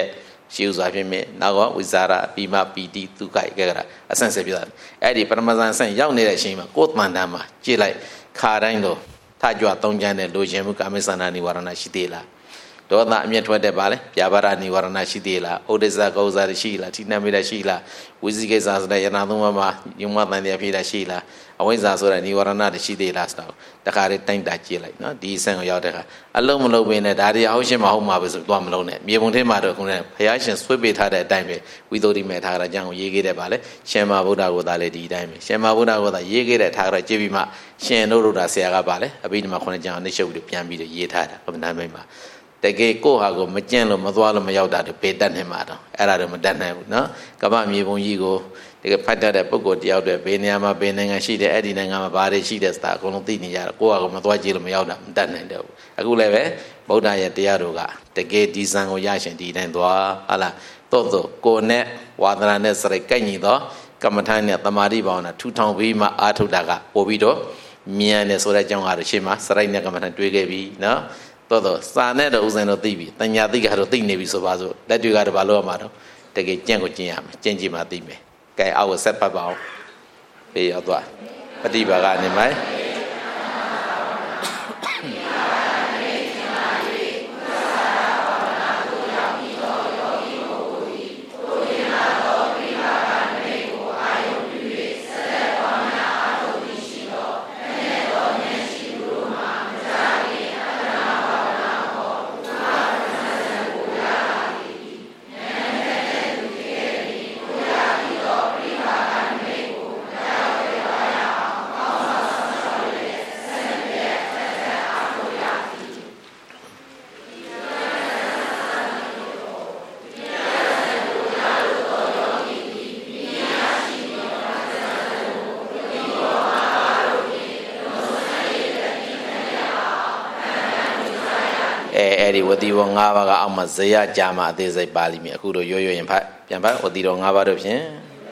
ရှိဥစွာဖြစ်မယ်နောက်ကဝိဇာရပြီးမှပီတိဒုက္ခကြကြတာအဆင့်ဆက်ပြတာအဲ့ဒီပရမဇန်ဆင့်ရောက်နေတဲ့အချိန်မှာကိုယ်တန်တမ်းမှာကြည့်လိုက်ခါတိုင်းတော့ထကြွသုံးချမ်းတဲ့လိုချင်မှုကာမိသန္တာနိဝရဏရှိသေးလားဒေါသအမျက်ထွက်တဲ့ပါလေပြာပါရနိဝရဏရှိသေးလားဩဒိစ္စကောဇာရှိလားထိနှံမိတာရှိလားဝိဇိကိစ္စဆိုတဲ့ယနာသုံးပါးမှာယုံမတန်တရားဖြစ်တာရှိလားအဝိဇ္ဇာဆိုတဲ့နိဝရဏတရှိသေးလားဆိုတော့တခါလေးတိုင်းတာကြည့်လိုက်နော်ဒီအဆင့်ကိုရောက်တဲ့အခါအလုံးမလုံးပင်နဲ့ဒါတွေအောက်ရှင်းမဟုတ်မှာပဲဆိုတော့မလုံးနဲ့မြေပုံထဲမှာတော့ခုနကဘုရားရှင်ဆွေးပေးထားတဲ့အတိုင်းပဲဝိသုဒ္ဓိမဲ့ထားတာကြောင့်ရေးခဲ့တဲ့ပါလေရှင်မဗုဒ္ဓကိုသာလေဒီအတိုင်းပဲရှင်မဗုဒ္ဓကိုသာရေးခဲ့တဲ့ထားကြကြည့်ပြီးမှရှင်တို့တို့တာဆရာကပါလေအဘိဓမ္မာခုနကြောင့်အနိရှုပ်ပြီးပြန်ပြီးတော့ရေးထားတာကမ္မဋ္ဌာန်းမိတ်မှာတကယ်ကိုယ့်ဟာကိုမကျင့်လို့မသွားလို့မရောက်တာတွေပေတတ်နေမှာတော့အဲ့ဒါတော့မတတ်နိုင်ဘူးနော်ကမ္ဘာမြေပုံကြီးကိုတကယ်ဖတ်တတ်တဲ့ပုဂ္ဂိုလ်တယောက်တည်းဘယ်နေရာမှာဘယ်နိုင်ငံရှိတယ်အဲ့ဒီနိုင်ငံမှာဘာတွေရှိတယ်ဆိုတာအကုန်လုံးသိနေကြတယ်ကိုယ့်ဟာကိုမသွားကြည့်လို့မရောက်တာမတတ်နိုင်တော့ဘူးအခုလည်းပဲဗုဒ္ဓရဲ့တရားတော်ကတကယ်ဒီဇံကိုရရှင်ဒီတိုင်းသွားဟာလားသို့ကိုယ်နဲ့ဝါဒနာနဲ့စရိတ်ကိုက်ညီတော့ကမ္မထာနဲ့တမာတိဘာဝနာထူထောင်ပြီးမှအာထုတ်တာကပို့ပြီးတော့မြန်တယ်ဆိုတဲ့အကြောင်းကတော့ရှင်းမှာစရိတ်နဲ့ကမ္မထာတွေ့ခဲ့ပြီနော်တော့စာနဲ့တော့ဥစဉ်တော့သိပြီတညာသိကတော့သိနေပြီဆိုပါစို့လက်တွေကတော့ဘာလို့ရမှာတော့တကယ်ကြင့်ကိုကျင့်ရမယ်ကျင့်ကြည့်မှသိမယ်ကဲအောက်ကိုဆက်ပတ်ပါအောင်ပြေရောက်သွားပฏิပါကနေမိုင်းအဲ့ဒီဝတိဘော၅ပါးကအောက်မှာဇေယကြာမှာအသေးစိတ်ပါလိမ့်မယ်အခုတော့ရွရွရင်ဖတ်ပြန်ဖတ်ဝတိတော်၅ပါးတို့ဖြင့်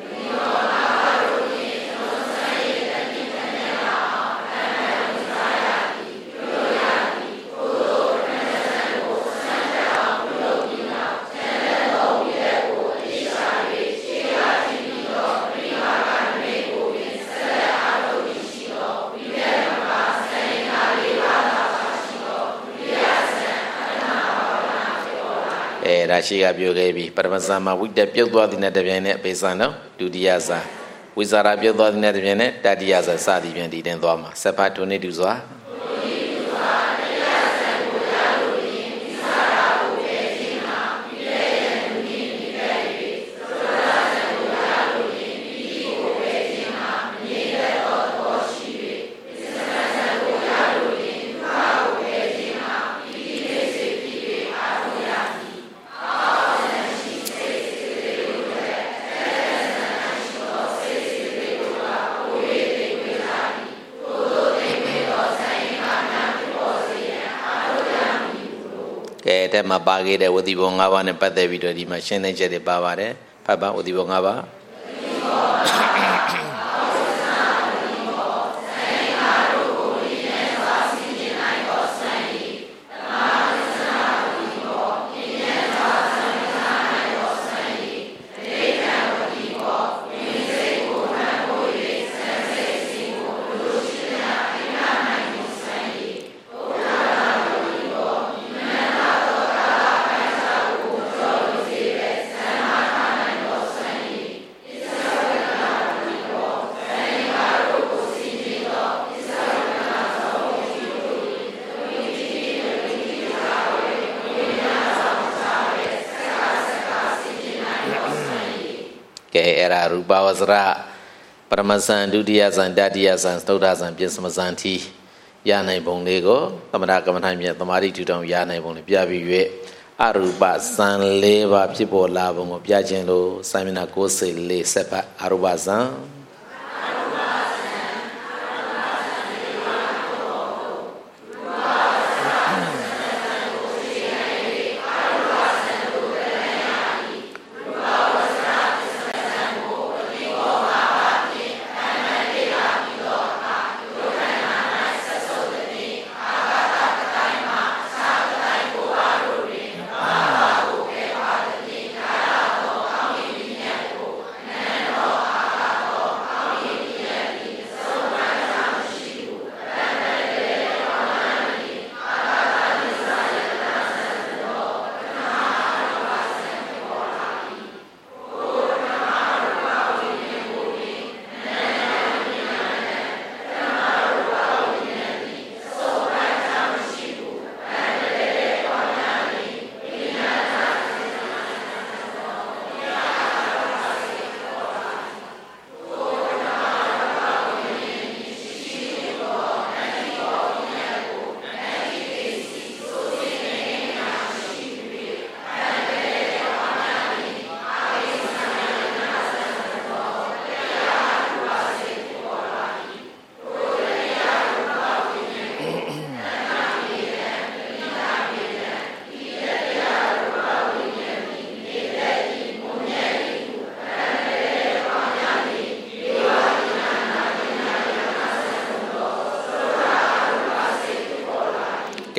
ဒါရှိကပြောခဲ့ပြီပရမဇာမှာဝိတ္တပြုတ်သွားတဲ့တပြိုင်နဲ့အပေဇာနော်ဒုတိယဇာဝိဇာရပြုတ်သွားတဲ့တပြိုင်နဲ့တတိယဇာစသည်ဖြင့်ဒီတင်သွားမှာဆက်ဖတ်ထုံနေတူစွာတဲ့မှာပါခဲ့တဲ့ဝတိဘော၅ပါးနဲ့ပတ်သက်ပြီးတော့ဒီမှာရှင်းသိချက်တွေပါပါတယ်ဖတ်ပါဝတိဘော၅ပါးအဲ့ဒါရူပဝဇ္ဇရပရမဇန်ဒုတိယဇန်တတိယဇန်သုဒ္ဓဇန်ပြစ္ဆမဇန်တိရနိုင်ပုံလေးကိုသမထကမ္မထာမြတ်သမာဓိထူထောင်ရနိုင်ပုံလေးပြပြီး၍အရူပဇန်၄ပါးဖြစ်ပေါ်လာပုံကိုပြခြင်းလို့စာမျက်နှာ94ဆက်ပတ်အရူပဇန်က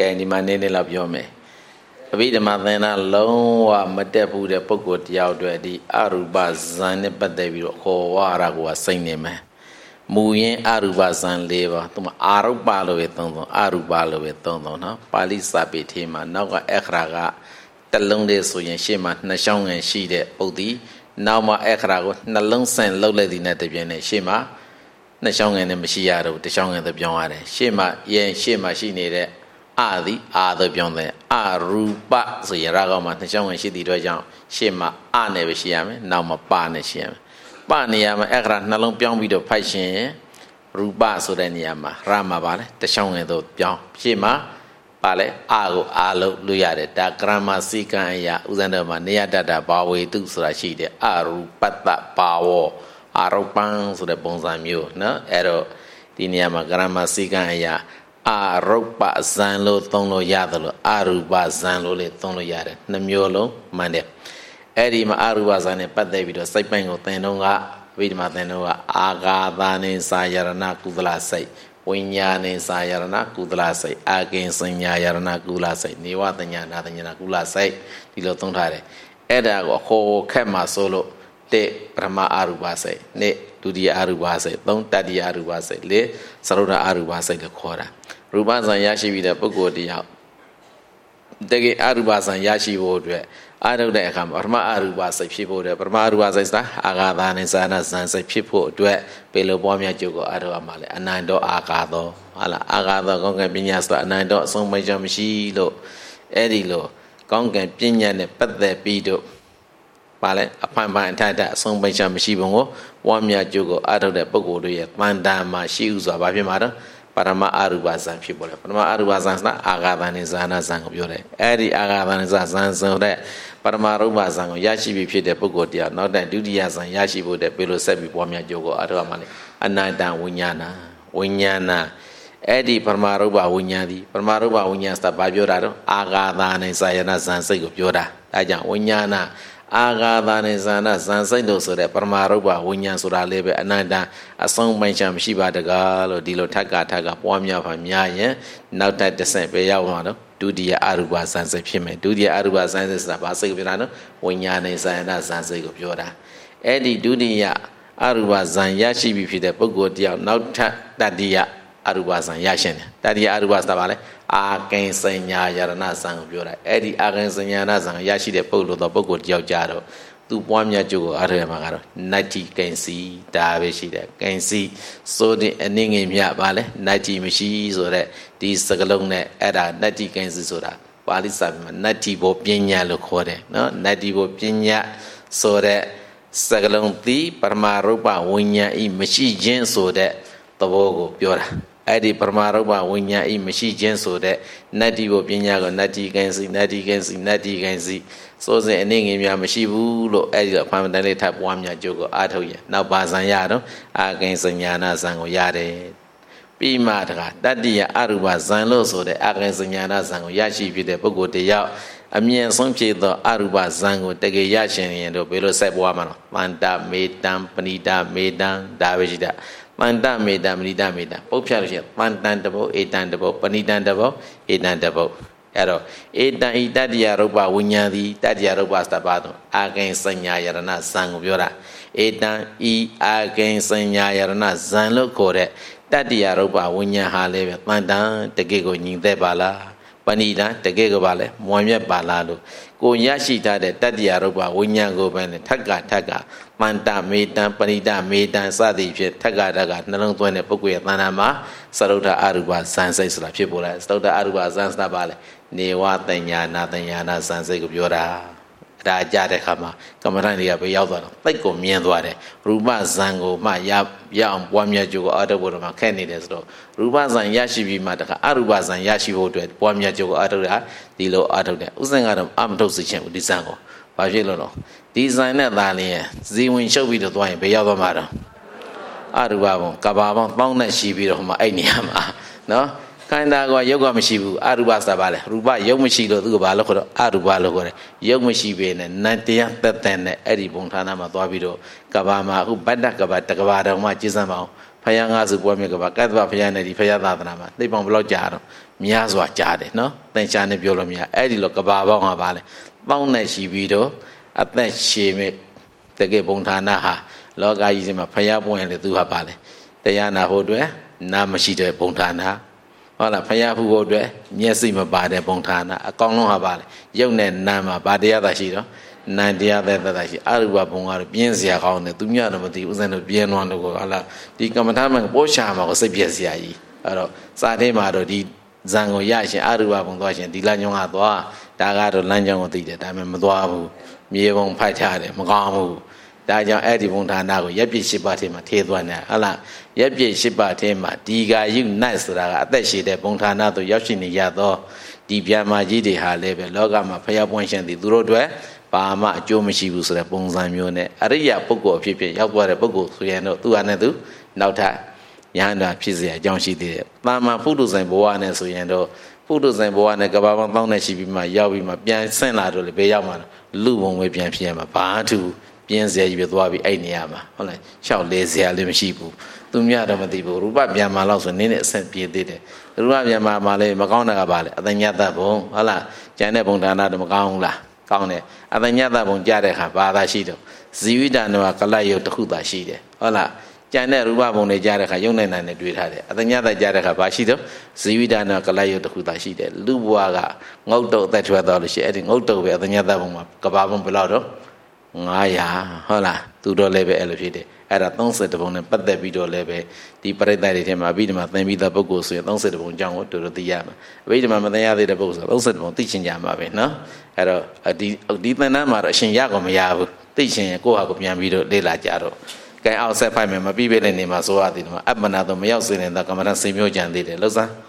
ဒီမှာနည်းနည်းလောက်ပြောမယ်အဘိဓမ္မာသင်္ဍလုံးဝမတက်ဘူးတဲ့ပုဂ္ဂိုလ်တယောက်အတွက်ဒီအရူပဇန်နဲ့ပတ်သက်ပြီးတော့ခေါ်ဝါရကိုစိတ်နေမယ်မူရင်းအရူပဇန်၄ပါးသူမအာရုပလို့ပဲသုံးအရူပလို့ပဲသုံးနော်ပါဠိစာပေထဲမှာနောက်ကအခရာကတလုံးတည်းဆိုရင်ရှေ့မှာနှစ်ချောင်းငယ်ရှိတဲ့ပုဒ်ဒီနောက်မှာအခရာကိုနှလုံးဆန်လှုပ်လိုက်တဲ့နဲ့တပြင်းနဲ့ရှေ့မှာနှစ်ချောင်းငယ်နဲ့မရှိရတော့တစ်ချောင်းငယ်သပြောင်းရတယ်ရှေ့မှာရှေ့မှာရှိနေတဲ့အာသည်အာတော့ပြောင်းတယ်အရူပဆိုရရာကောမှာနှစ်ချောင်းငယ်ရှိတဲ့အတွက်ကြောင့်ရှေ့မှာအနဲ့ပဲရှိရမယ်နောက်မှာပနဲ့ရှိရမယ်ပနေရာမှာအခရာနှလုံးပြောင်းပြီးတော့ဖိုက်ရှင်ရူပဆိုတဲ့နေရာမှာရမှာပါလေတစ်ချောင်းငယ်တော့ပြောင်းရှေ့မှာပါလေအာကိုအာလို့လို့ရတယ်ဒါဂရမစီကံအရာဥဇဏတော်မှာနေယတတဘာဝေတုဆိုတာရှိတယ်အရူပတ္တဘာဝအာရုပံဆိုတဲ့ပုံစံမျိုးနော်အဲ့တော့ဒီနေရာမှာဂရမစီကံအရာအာရုပဇံလို့သုံးလို့ရတယ်လို့အရူပဇံလို့လည်းသုံးလို့ရတယ်နှမျိုးလုံးမှန်တယ်အဲ့ဒီမှာအရူပဇံနဲ့ပတ်သက်ပြီးတော့စိတ်ပိုင်းကိုသင်တော့ကဝိဓမ္မာသင်တော့ကအာဂါသနေစာယရဏကုသလစိတ်ဝိညာဉ်နဲ့စာယရဏကုသလစိတ်အာကိဉ္စညာယရဏကုသလစိတ်နေဝတညာနာတညာကုသလစိတ်ဒီလိုသုံးထားတယ်အဲ့ဒါကိုအခေါ်ခက်မှာဆိုလို့တေပရမအရူပစိတ်နေဒုတိယအရူပစိတ်သုံးတတိယအရူပစိတ်လေးသရုဒ္ဓအရူပစိတ်လို့ခေါ်တာရူပဇံရရှိပြီးတဲ့ပုဂ္ဂိုလ်တယောက်တကယ်အရူပဇံရရှိဖို့အတွက်အာရုံတဲ့အခါမှာပထမအရူပစိတ်ဖြစ်ဖို့တဲ့ပထမအရူပစိတ်ဆိုတာအာဃာသနဲ့ဇာနာဇံစိတ်ဖြစ်ဖို့အတွက်ပေလိုပွားများကျုပ်ကိုအာရုံအမှားလေအနန္တောအာဃာသောဟာလားအာဃာသောကောင်းကင်ပညာဆိုတာအနန္တောအဆုံးမချမရှိလို့အဲ့ဒီလိုကောင်းကင်ပညာနဲ့ပတ်သက်ပြီးတော့ပါလေအဖန်ဖန်အထက်အဆုံးမချမရှိဘုံကိုပွားများကျုပ်ကိုအာရုံတဲ့ပုဂ္ဂိုလ်တို့ရဲ့တန်တာမှာရှိဥစွာဘာဖြစ်မှာတော့ပရမအရူပဇံဖြစ်ပေါ်တယ်ပရမအရူပဇံဆိုတာအာဃာသနဲ့ဇာနာဇံကိုပြောတယ်အဲ့ဒီအာဃာသနဲ့ဇာဇံဆိုတဲ့ပရမရူပဇံကိုရရှိပြီဖြစ်တဲ့ပုဂ္ဂိုလ်တရားနောက်တဲ့ဒုတိယဇံရရှိဖို့တဲ့ဘယ်လိုဆက်ပြီးပွားများကြိုးကိုအထောက်အမှလည်းအနန္တဝိညာဏအဲ့ဒီပရမရူပဝိညာဉ်ဒီပရမရူပဝိညာဉ်ဆိုတာဘာပြောတာတော့အာဃာသနဲ့ဇာယနာဇံစိတ်ကိုပြောတာဒါကြောင့်ဝိညာဏအာဃာသနဲ့ဇာနာဇံစိတ်လို့ဆိုတဲ့ပရမရူပဝိညာဉ်ဆိုတာလေးပဲအနန္တအဆုံးပိုင်းချမရှိပါတကားလို့ဒီလိုထက်ကပွားများပါများရင်နောက်ထပ်တစ်ဆင့်ပဲရောက်မှာတော့ဒုတိယအရူပဇံစိတ်ဖြစ်မယ်ဒုတိယအရူပဇံစိတ်ဆိုတာဘာစိတ်ကိုပြောတာနော်ဝိညာဉ်နဲ့ဇာယနာဇံစိတ်ကိုပြောတာအဲ့ဒီဒုတိယအရူပဇံရရှိပြီဖြစ်တဲ့ပုဂ္ဂိုလ်တယောက်နောက်ထပ်တတိယအရူပဇံရရှိတယ်တတိယအရူပဆိုတာဘာလဲအာကိဉ္စညာယရဏဇံကိုပြောတာအဲ့ဒီအာကိဉ္စညာယရဏဇံရရှိတဲ့ပုဂ္ဂိုလ်တော့ပုဂ္ဂိုလ်တယောက်ကြတော့သူပွားများကျိုးကိုအားရမှာကတော့နတ္တိကိဉ္စီဒါပဲရှိတယ်ကိဉ္စီဆိုတဲ့အနည်းငယ်မြပါလဲနတ္တိမရှိဆိုတဲ့ဒီစကလုံးနဲ့အဲ့ဒါနတ္တိကိဉ္စီဆိုတာပါဠိစာမှာနတ္တိဘောပညာလို့ခေါ်တယ်နော်နတ္တိဘောပညာဆိုတဲ့စကလုံးဒီပရမရူပဝိညာဉ်ဤမရှိခြင်းဆိုတဲ့သဘောကိုပြောတာအဲ့ဒီပရမရူပဝိညာဉ်ဤမရှိခြင်းဆိုတဲ့နတ္တိဘောပညာကိုနတ္တိကိဉ္စီနတ္တိကိဉ္စီနတ္တိကိဉ္စီစိုးစင်အနေငယ်များမရှိဘူးလို့အဲ့ဒီတော့ဖန်တန်လေးထပ်ပွားများကြိုးကိုအားထုတ်ရနောက်ပါဇံရတော့အာကိဉ္စညာနာဇံကိုရတယ်ပြီးမှတခါတတ္တိယအရူပဇံလို့ဆိုတဲ့အာကိဉ္စညာနာဇံကိုရရှိဖြစ်တဲ့ပုဂ္ဂိုလ်တယောက်အမြင့်ဆုံးဖြစ်သောအရူပဇံကိုတကယ်ရရှင်ရင်တော့ဘယ်လိုဆက်ပွားမှာလဲတန်တမေတံပဏိတမေတံဒါပဲရှိတာတန်တမေတံပဏိတမေတံပုတ်ဖြတ်လို့ရှိရင်တန်တန်တပုတ်ဧတံတပုတ်ပဏိတံတပုတ်ဧတံတပုတ်အဲ့တော့ဧတံဤတတ္တိယရူပဝိညာဉ်သည်တတ္တိယရူပသတ္တပါတော့အာကိဉ္စညာယရဏဇံကိုပြောတာဧတံဤအာကိဉ္စညာယရဏဇံလို့ခေါ်တဲ့တတ္တိယရူပဝိညာဉ်ဟာလည်းပဲတန်တန်တကယ်ကိုညီသက်ပါလားပဏိတံတကယ်ကိုပါလဲမွန်မြတ်ပါလားလို့ကိုရရှိထားတဲ့တတ္တိယရူပဝိညာဉ်ကိုပဲနဲ့ထက်ကမန္တမေတံပဏိတမေတံစသည်ဖြင့်ထက်ကနှလုံးသွင်းတဲ့ပုဂ္ဂိုလ်ရဲ့တဏ္ဍာမှာသရုဒ္ဓအရူပဇံစိတ်ဆိုတာဖြစ်ပေါ်လာတယ်သရုဒ္ဓအရူပဇံဆိုတာပါလဲနေဝတညာနာတညာနာဇံစိတ်ကိုပြောတာဒါကြတဲ့ခါမှာကမ္မဋ္ဌာန်းတွေကပဲရောက်သွားတော့သိကိုမြင်သွားတယ်ရူပဇံကိုမှရအောင်ပွားများကြိုးကိုအာထုတ်ဖို့တော့မှခက်နေတယ်ဆိုတော့ရူပဇံရရှိပြီးမှတခါအရူပဇံရရှိဖို့အတွက်ပွားများကြိုးကိုအာထုတ်တာဒီလိုအာထုတ်တယ်ဥစဉ်ကတော့အမထုတ်စေချင်ဘူးဒီဇံကိုဘာဖြစ်လို့လဲဒီဇံနဲ့သာလျင်ဇီဝင်ရှုပ်ပြီးတော့သွားရင်ဘယ်ရောက်သွားမှာတော့အရူပဘုံကဘာဘုံပေါင်းနဲ့ရှိပြီးတော့မှအဲ့နေရာမှာနော်ခန္ဓာကိုယုတ်ကမရှိဘူးအရူပဆိုတာပါလေရူပယုတ်မရှိလို့သူကဘာလို့ခေါ်တော့အရူပလို့ခေါ်တယ်ယုတ်မရှိပေနဲ့နတ်တရားသက်သက်နဲ့အဲ့ဒီဘုံဌာနမှာသွားပြီးတော့ကဘာမှာအခုဗတ္တကဘာတကဘာတော်မှကျင့်စမ်းပါအောင်ဖယားငါစုပွဲမြတ်ကပါကတ္တဗဖယားနဲ့ဒီဖယားသာသနာမှာသိပောင်ဘယ်လောက်ကြာတော့များစွာကြားတယ်နော်သင်္ချာနဲ့ပြောလို့မရအဲ့ဒီလိုကဘာပေါင်းဟာပါလေပေါင်းနဲ့ရှိပြီးတော့အသက်ရှည်မဲ့တကယ်ဘုံဌာနဟာလောကကြီးစမှာဖယားပွင့်လေသူဟာပါလေတရားနာဖို့အတွက်နာမရှိတဲ့ဘုံဌာနဟုတ်လားဖယားဖူဖို့အတွက်မျက်စိမပါတဲ့ဘုံဌာနအကောင်လုံးဟာပါလေရုပ်နဲ့နာမ်မှာဗာတရားသာရှိတော့နန္တရားသက်သက်ရှိအရူပဘုံကတော့ပြင်းစရာကောင်းတယ်သူများတော့မသိဦးဇင်းတို့ပြင်းလွန်လို့ဟာလားဒီကမ္မထာမှာပိုးရှာမှာကိုစိတ်ပြည့်စရာကြီးအဲ့တော့စာထဲမှာတော့ဒီဇံကိုရရှင်အရူပဘုံသွားရှင်ဒီလမ်းကြောင်းကသွားဒါကတော့လမ်းကြောင်းကိုသိတယ်ဒါပေမဲ့မသွားဘူးမြေပုံဖတ်ထားတယ်မကောင်းဘူးဒါကြောင့်အဲ့ဒီဘုံဌာနကိုရက်ပြည့်၈ပါးထဲမှာထေသွားနေဟုတ်လားရက်ပြည့်၈ပါးထဲမှာဒီကာယုနတ်ဆိုတာကအသက်ရှည်တဲ့ဘုံဌာနသို့ရောက်ရှိနေရသောဒီဗျာမာကြီးတွေဟာလည်းပဲလောကမှာဖျားပွင့်ရှင်သည်သူတို့အတွက်ဘာမှအကျိုးမရှိဘူးဆိုတဲ့ပုံစံမျိုးနဲ့အရိယာပုဂ္ဂိုလ်အဖြစ်ဖြစ်ရောက်သွားတဲ့ပုဂ္ဂိုလ်ဆိုရင်တော့သူဟာနဲ့သူနောက်ထပ်ယဟန္တာဖြစ်เสียအကြောင်းရှိသေးတယ်။တာမန်ဖုဒ္ဓဇံဘဝနဲ့ဆိုရင်တော့ဖုဒ္ဓဇံဘဝနဲ့ကဘာပေါင်းတောင်းနဲ့ရှိပြီးမှရောက်ပြီးမှပြန်ဆင့်လာတော့လေဘယ်ရောက်မှလူဘုံပဲပြန်ဖြစ်ရမှာဘာတူပြင်းစရာကြီးပဲသွားပြီးအဲ့နေရမှာဟုတ်လားရှောက်လဲစရာလည်းမရှိဘူး။သူများတော့မသိဘူးရူပပြန်มาလောက်ဆိုနင်းနဲ့အဆက်ပြေသေးတယ်။ရူပပြန်มาလည်းမကောင်းတာကပါလေအတညတဘုံဟုတ်လားကျန်တဲ့ဘုံဌာနတော့မကောင်းဘူးလားကောင်းတယ်အတညတဘုံကြားတဲ့အခါဘာသာရှိတော့ဇီဝိတနဝကလယုတ်တစ်ခုသာရှိတယ်ဟုတ်လားကျန်တဲ့ရူပဘုံတွေကြားတဲ့အခါယုံနိုင်နိုင်နဲ့တွေ့ထားတယ်အတညတကြားတဲ့အခါဘာရှိတော့ဇီဝိတနဝကလယုတ်တစ်ခုသာရှိတယ်လူဘဝကငုတ်တုတ်အသက်ထွက်သွားလို့ရှိရင်အဲ့ဒီငုတ်တုတ်ပဲအတညတဘုံမှာကဘာဘုံဘယ်လောက်တော့900ဟုတ်လားသူတော့လည်းပဲအဲ့လိုဖြစ်တယ်အဲ့ဒါ30ဘုံနဲ့ပတ်သက်ပြီးတော့လည်းပဲဒီပရိသတ်တွေထဲမှာအဘိဓမ္မာသင်ပြီးသားပုဂ္ဂိုလ်ဆိုရင်30ဘုံအကြောင်းကိုတို့သိရမှာအဘိဓမ္မာမသင်ရသေးတဲ့ပုဂ္ဂိုလ်ဆို30ဘုံသိချင်ကြမှာပဲနော်အဲ့တော့ဒီသင်္นานမှာတော့အရှင်ရကုန်မရဘူးသိချင်ရင်ကိုယ့်ဟာကိုပြန်ပြီးတော့လေ့လာကြတော့ကဲအောက်ဆက်ဖိုက်မယ်မပြီးပဲနေမှာဆိုရသည်တော့အပ္ပနာတော့မရောက်စေနဲ့တော့ကမ္မထစိမျိုးကြံသေးတယ်လို့စား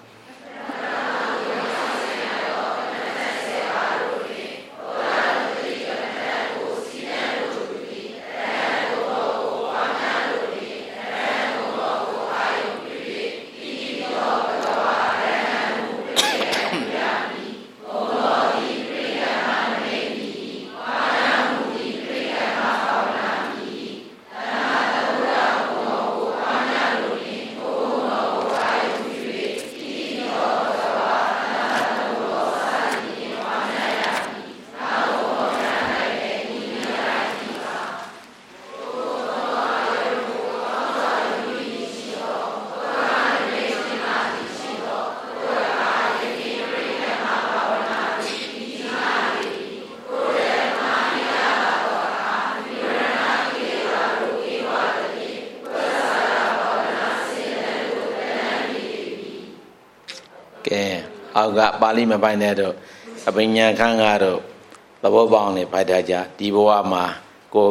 အောက်ကပါဠိမပိုင်တဲ့တော့အပညာခန်းကတော့သဘောပေါက်နေပိုက်ထားကြဒီဘဝမှာကို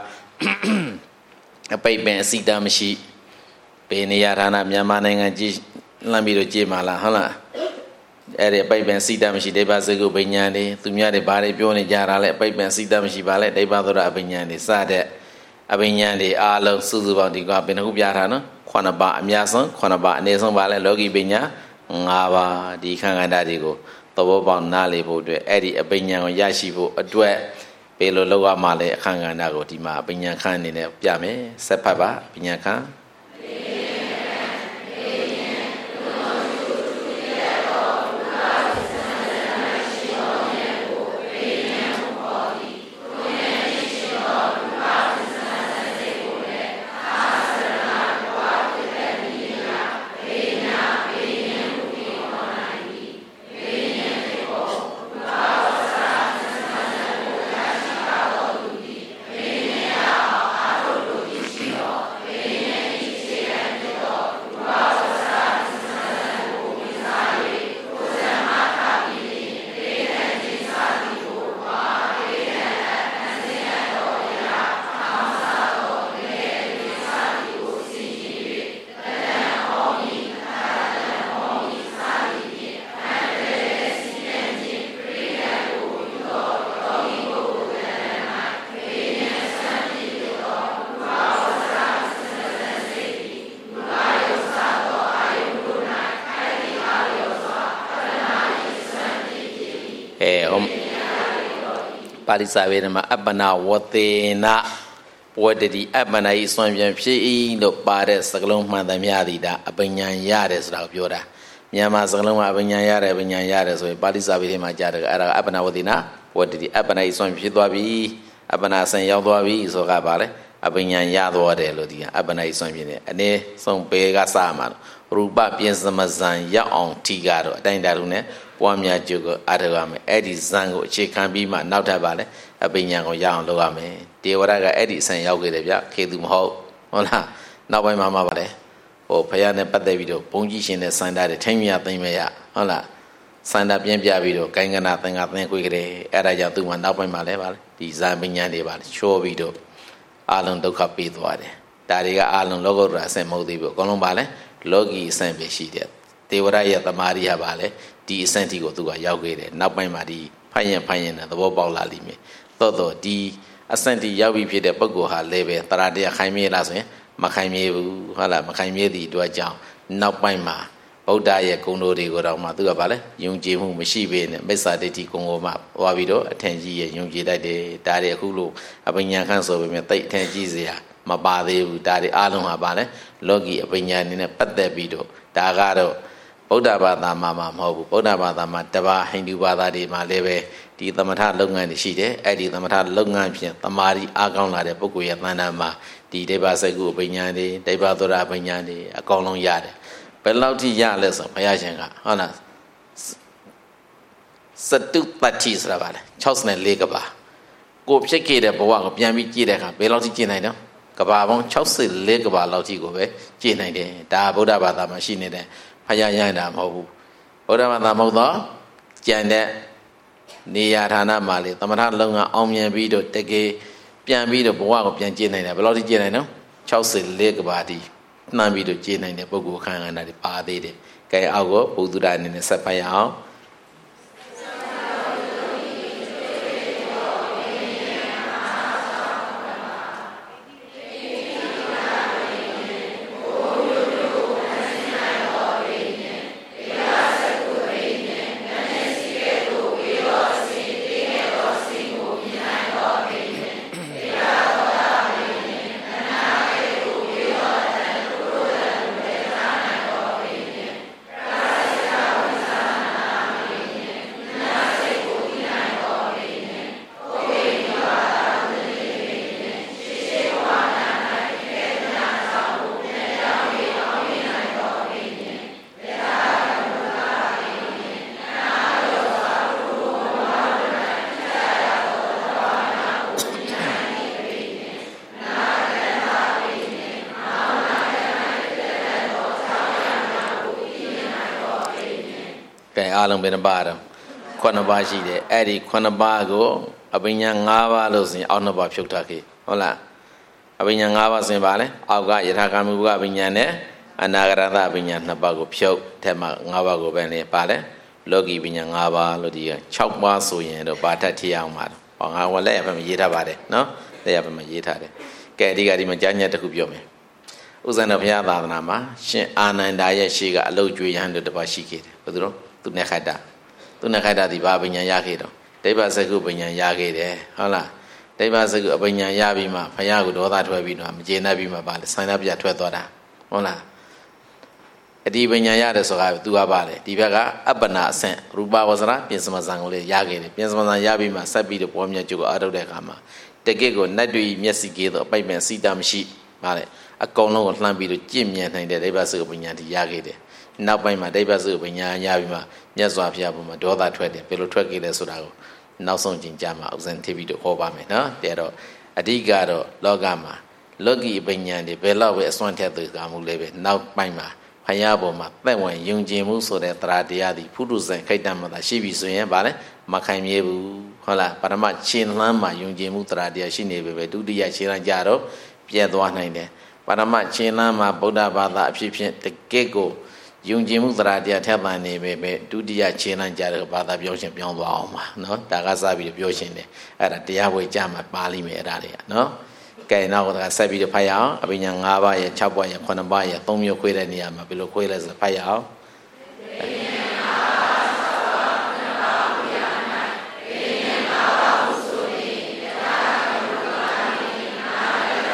ကအပိတ်ပင်အစီတမရှိဘယ်နေရာဌာနမြန်မာနိုင်ငံကြည့်လှမ်းပြီးတော့ကြည့်မှလားဟုတ်လားအဲ့ဒီအပိတ်ပင်အစီတမရှိဒိဗ္ဗစကုပညာတွေသူများတွေဘာတွေပြောနေကြတာလဲအပိတ်ပင်အစီတမရှိပါလဲဒိဗ္ဗသောတာအပညာတွေစတဲ့အပညာတွေအားလုံးစုစုပေါင်းဒီကဘယ်နှခုပြထားနော်9ပါးအများဆုံး9ပါးအနည်းဆုံးပါလဲလောကီပညာ5ပါးဒီခန္ဓာတွေကိုသဘောပေါက်နားလည်ဖို့အတွက်အဲ့ဒီအပညာကိုရရှိဖို့အတွက်ဘယ်လိုလုပ်ရမှလဲအခန္ဓာကိုဒီမှာအပညာခန်းအနေနဲ့ပြမယ်ဆက်ဖတ်ပါအပညာခန်းပါဠိစာပေမှာအပ္ပနာဝတေနပေါ်တတိအပ္ပနာဤစွန့်ပြန်ဖြစ်၏လို့ပါတဲ့စကလုံးမှန်သမျှသည်ဒါအပညာရတယ်ဆိုတာကိုပြောတာမြန်မာစကလုံးမှာအပညာရတယ်ပညာရတယ်ဆိုရင်ပါဠိစာပေထဲမှာကြားတယ်အဲ့ဒါအပ္ပနာဝတိနာပေါ်တတိအပ္ပနာဤစွန့်ဖြစ်သွားပြီအပ္ပနာဆင်ရောက်သွားပြီဆိုတာကပါလေအပညာရသွားတယ်လို့ဒီကအပ္ပနာဤစွန့်ဖြစ်နေအနေဆုံးပေကစမှာရူပပြင်စမဇံရောက်အောင်ထီကတော့အတိုင်းတာလုံးနဲ့ပွားများကြုတ်ကိုအားထုတ်ရမယ်အဲ့ဒီဇံကိုအခြေခံပြီးမှနောက်ထပ်ပါလေအပညာကိုရအောင်လုပ်ရမယ်တေဝရကအဲ့ဒီအဆင့်ရောက်ခဲ့တယ်ဗျခေသူမဟုတ်လားနောက်ပိုင်းမှာပါလေဟိုဖယားနဲ့ပတ်သက်ပြီးတော့ဘုံကြီးရှင်နဲ့စန္ဒတဲ့ထိမ့်မြသိမ့်မရဟုတ်လားစန္ဒပြင်းပြပြီးတော့ကိုင်းကနာသင်္ကသင်ခွေကြတယ်အဲ့ဒါကြောင့်သူ့မှာနောက်ပိုင်းမှာလဲပါလေဒီဇံပညာတွေပါလေချောပြီးတော့အာလုံးဒုက္ခပေးသွားတယ်ဒါတွေကအာလုံးလောကုတ္တရာအဆင့်မဟုတ်သေးဘူးအကုန်လုံးပါလေလောကီအဆင့်ပဲရှိတယ်တေဝရရဲ့သမာဓိဟာပါလေဒီအဆင့်တီကိုသူကရောက်ခဲ့တယ်နောက်ပိုင်းမှာဒီဖိုင်ရင်နဲ့သဘောပေါက်လာလိမ့်မယ်တော့ဒီအဆင့်တီရောက်ပြီဖြစ်တဲ့ပုဂ္ဂိုလ်ဟာလည်းပဲတရာတရားခိုင်မြဲလားဆိုရင်မခိုင်မြဲဘူးဟုတ်လားမခိုင်မြဲသည့်အတွက်ကြောင့်နောက်ပိုင်းမှာဗုဒ္ဓရဲ့ဂုဏ်တော်တွေကိုတော့မှသူကပါလေယုံကြည်မှုမရှိဘဲနဲ့မိစ္ဆာဒိဋ္ဌိကုံကိုမှဟောပြီးတော့အထင်ကြီးရဲ့ယုံကြည်တတ်တယ်ဒါတွေအခုလို့အပညာခန့်ဆိုပေမဲ့တိတ်အထင်ကြီးစရာမပါသေးဘူးဒါတွေအားလုံးဟာပါလေလောကီအပညာအနေနဲ့ပတ်သက်ပြီးတော့ဒါကတော့ဗုဒ္ဓဘာသာမှာမဟုတ်ဘူးဗုဒ္ဓဘာသာမှာတပါဟိန္ဒူဘာသာတွေမှာလည်းပဲဒီသမထလုပ်ငန်းတွေရှိတယ်အဲ့ဒီသမထလုပ်ငန်းဖြင့်တမာရီအားကောင်းလာတဲ့ပုဂ္ဂိုလ်ရဲ့သဏ္ဍာန်မှာဒီဒိဗ္ဗစကုအပညာတွေဒိဗ္ဗသောရအပညာတွေအကောင်လုံးရတယ်ဘယ်လောက်ထိရလဲဆိုဘုရားရှင်ကဟုတ်လားစတုတ္တိဆိုတာပါလေ64ကဘာကိုဖြစ်ခဲ့တဲ့ဘဝကိုပြန်ပြီးကြည့်တဲ့အခါဘယ်လောက်ထိကြည့်နိုင်တော့ကဘာပေါင်း64ကဘာလောက်ထိကိုပဲကြည့်နိုင်တယ်ဒါဗုဒ္ဓဘာသာမှာရှိနေတဲ့ဖယားရိုင်းတာမဟုတ်ဘူးဗုဒ္ဓဘာသာမဟုတ်တော့ကြံတဲ့နေရာဌာနမှာလေသမထလုံကအောင်မြင်ပြီးတော့တကယ်ပြန်ပြီးတော့ဘဝကိုပြန်ကြည့်နိုင်တယ်ဘယ်လောက်ထိကြည့်နိုင်တော့64ကဘာတိနှမ်းပြီးတော့ကြည့်နိုင်တဲ့ပုဂ္ဂိုလ်ခန္ဓာတွေပါသေးတယ်။ကဲအောက်ကိုဘုဒ္ဓအနေနဲ့ဆက်ဖတ်ရအောင်အားလုံးဘယ်နှပါတော့9ပါးရှိတယ်အဲ့ဒီ9ပါးကိုအပညာ5ပါးလို့ဆိုရင်အောက်2ပါးဖြုတ်ထားခဲ့ဟုတ်လားအပညာ5ပါးဆိုရင်ပါလေအောက်ကယထာကာမိဘုကအပညာနဲ့အနာဂရတအပညာ2ပါးကိုဖြုတ်ထဲမှာ5ပါးကိုပဲနေပါလေလောကီပညာ5ပါးလို့ဒီ6ပါးဆိုရင်တော့ပါထထည့်အောင်ပါတော့ဟောငါကလက်ရဖက်မှာရေးထားပါတယ်နော်လက်ရဖက်မှာရေးထားတယ်ကဲအဓိကဒီမှာကြားညက်တစ်ခုပြောမယ်ဥဇဏဘုရားသာသနာမှာရှင်အာနန္ဒာရဲ့ရှေ့ကအလုတ်ကျွေးရဟန်းတို့တစ်ပါးရှိခဲ့တယ်ဘယ်သူတော့သူနဲ့ခိုက်တာဒီဘာပညာရခဲ့တော့ဒိဗ္ဗစကုပညာရခဲ့တယ်ဟုတ်လားဒိဗ္ဗစကုအပညာရပြီးမှဘုရားကိုဒေါသထွက်ပြီးတော့မကျေနပ်ပြီးမှပါလေဆန္ဒပြထွက်သွားတာဟုတ်လားအဒီပညာရတယ်ဆိုတာသူကပါလေဒီဘက်ကအပ္ပနာအဆင့်ရူပဝဇ္ဇရာပြင်စမဇံကိုလေရခဲ့တယ်ပြင်စမဇံရပြီးမှဆက်ပြီးတော့ပေါ်မြတ်ကျုပ်ကိုအားထုတ်တဲ့အခါမှာတကယ့်ကိုနတ်တွေမျက်စိကေးတော့အပိုက်ပင်စီတာမရှိပါလေအကောင်လုံးကိုလှမ်းပြီးတော့ကြင့်မြန်နိုင်တဲ့ဒိဗ္ဗစကုပညာတိရခဲ့တယ်နောက်ပိုင်းမှာဒိဗ္ဗစကုပညာရပြီးမှမြတ်စွာဘုရားဘုံမှာဒေါသထွက်တယ်ဘယ်လိုထွက်ခဲ့လဲဆိုတာကိုနောက်ဆုံးချိန်ကြာမှာဥစဉ်ထိပြီးတော့ဟောပါမယ်နော်တဲ့တော့အဓိကတော့လောကမှာလောကီပညာတွေဘယ်လောက်ပဲအစွမ်းထက်သူကမှုလဲပဲနောက်ပိုင်းမှာဘုရားဘုံမှာသက်ဝင်ယုံကြည်မှုဆိုတဲ့တရားတရားသည်ဖုဒ္ဓဇံခိတ္တမသာရှိပြီဆိုရင်ဗာလဲမခိုင်မြဲဘူးဟုတ်လားပရမခြေလှမ်းမှာယုံကြည်မှုတရားတရားရှိနေပြီပဲဒုတိယခြေလှမ်းကြတော့ပြည့်သွားနိုင်တယ်ပရမခြေလှမ်းမှာဗုဒ္ဓဘာသာအဖြစ်ဖြင့်တကယ့်ကိုယုံကြည်မှုတရားတရားထက်ပန်နေပဲဒုတိယခြေလှမ်းကြတဲ့ဘာသာပြောရှင်ပြောင်းသွားအောင်ပါနော်ဒါကစပြီးပြောရှင်တယ်အဲ့ဒါတရားဝေကြမှာပါလိမ့်မယ်အဲ့ဒါတွေကနော်ကဲနောက်ကဆက်ပြီးဖတ်ရအောင်အပညာ5ပါးရဲ့6ပါးရဲ့9ပါးရဲ့3မျိုးခွဲတဲ့နေရာမှာဘယ်လိုခွဲလဲဆိုဖတ်ရအောင်အ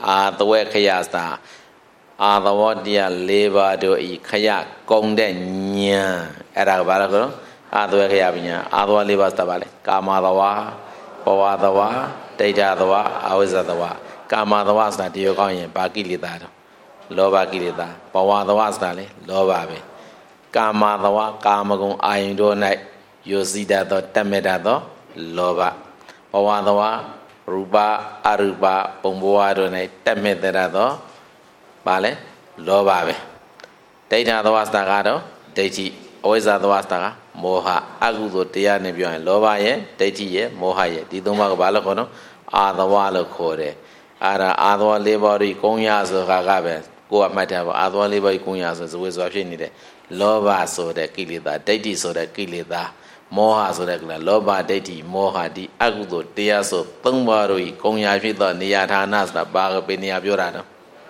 အာသဝဲခရစာအာသဝတရား၄ပါးတို့ဤခရကုံတဲ့ညာအဲ့ဒါကဘာလဲခေါ်တော့အာသဝဲခရပညာအာသဝ၄ပါးဆိုတာဘာလဲကာမသဝဘဝသဝဒိဋ္ဌသဝအဝိဇ္ဇသဝကာမသဝဆိုတာတရောကောင်းရင်ဘာကိလေသာတော့လောဘကိလေသာဘဝသဝဆိုတာလေလောဘပဲကာမသဝကာမဂုဏ်အာယုန်တို့၌ယိုစီတတ်သောတတ်မဲ့တတ်သောလောဘဘဝသဝရူပအရူပပုံဘဝတို့၌တတ်မဲ့တတ်သောဘာလဲလောဘပဲဒိဋ္ဌသဝဆိုတာကတော့ဒိဋ္ဌိအဝိဇ္ဇသဝဆိုတာကမောဟအကုသိုလ်တရားနဲ့ပြောရင်လောဘရဲ့ဒိဋ္ဌိရဲ့မောဟရဲ့ဒီသုံးပါးကဘာလို့ခေါ်တော့အာသဝလို့ခေါ်တယ်အဲ့ဒါအာသဝ၄ပါးတွေကုံရဆိုတာကပဲကိုယ်ကမှတ်ထားပါအာသဝ၄ပါးကုံရဆိုဇဝေစွာဖြစ်နေတဲ့လောဘဆိုတဲ့ကိလေသာဒိဋ္ဌိဆိုတဲ့ကိလေသာမောဟဆိုတဲ့ကိလေသာလောဘဒိဋ္ဌိမောဟဒီအကုသိုလ်တရားဆိုသုံးပါးတို့ဤကုံရဖြစ်သောနေရာဌာနဆိုတာဘာကပဲနေရာပြောတာတော့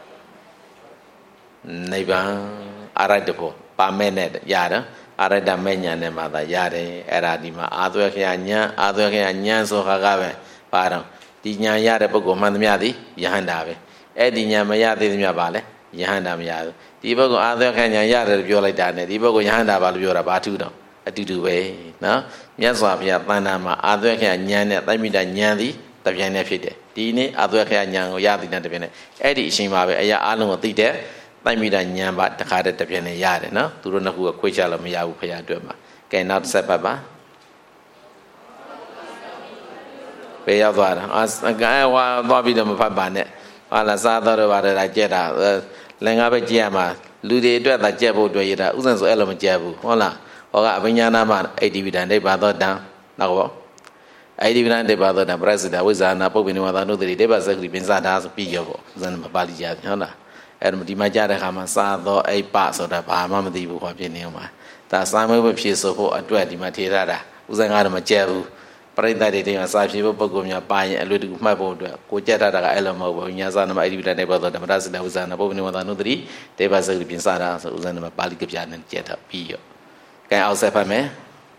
နိဗ္ဗာန်အရတ္တဖို့ပါမဲ့နဲ့ရတယ်အရတ္တမဲ့ညာနဲ့မှသာရတယ်အဲ့ဒါဒီမှာအာသွဲခရညာအာသွဲခရညာဆိုတာကပဲပါတော့ဒီညာရတဲ့ပုဂ္ဂိုလ်မှန်သမျှသည်ယဟန္တာပဲအဲ့ဒီညာမရသေးသမျှပါလဲယဟန္တာမရဘူးဒီပုဂ္ဂိုလ်အာသွဲခရညာရတယ်ပြောလိုက်တာနဲ့ဒီပုဂ္ဂိုလ်ယဟန္တာပါလို့ပြောတာဘာထူးတော့အတူတူပဲနော်မြတ်စွာဘုရားတဏ္ဍာမှာအာသွဲခရညာနဲ့တိုက်မိတာညာသည်တပြိုင်တည်းဖြစ်တယ်ဒီနေ့အာသွဲခရညာကိုရသည်နဲ့တပြိုင်တည်းအဲ့ဒီအချိန်မှာပဲအရာအလုံးကိုသိတဲ့တိုက်မိတာညာပါတခါတည်းတပြိုင်တည်းရတယ်နော်သူတို့နှစ်ခုကခွေးချလို့မရဘူးဘုရားအတွက်မှာကဲနောက်တစ်ဆက်ပတ်ပါဘယ်ရောက်သွားတာအကဲဝါသွားပြီးတော့မဖတ်ပါနဲ့ဟာလာစားတော့ပါတော့ကြက်တာလင်္ကာပဲကြက်ရမှာလူတွေအတွက်သာကြက်ဖို့အတွက်ရတာဥစ္စာဆိုအဲ့လိုမကြက်ဘူးဟုတ်လားဟောကအဘိညာနာမအိတိဝိဒံဒိဗ္ဗာသောတံနောက်ပေါ့အိတိဝိဒံဒိဗ္ဗာသောတံပရစိတဝိဇာနာပုပ္ပိနိဝါဒနုတ္တိဒိဗ္ဗစက္ခိပင်္စတာဆိုပြီးရောပေါ့ဥစ္စာမပါဠိကြဟုတ်လားအဲ့ဒီမှာကြားတဲ့ခါမှာစားတော့အိပဆိုတာဘာမှမသိဘူးဟောပြနေအောင်ပါဒါစာမွေးဖြည့်ဆိုဖို့အတွက်ဒီမှာထေရတာဥစ္စာကတော့မကြက်ဘူးပရိသတ်တွေတင်မှာစာဖြည့်ဖို့ပုဂ္ဂိုလ်များပါရင်အလွယ်တကူမှတ်ဖို့အတွက်ကိုကြက်တတ်တာကအဲ့လိုမဟုတ်ဘူးညာစာနမအိတိဝိဒံဒိဗ္ဗာသောတံပရစိတဝိဇာနာပုပ္ပိနိဝါဒနုတ္တိဒိဗ္ဗစက္ခိပင်္စတာဆိုဥစ္စာနမပါဠိကပြနဲ့ကြက်တာပြီးရောကဲအောက်ဆက်ဖတ်မယ်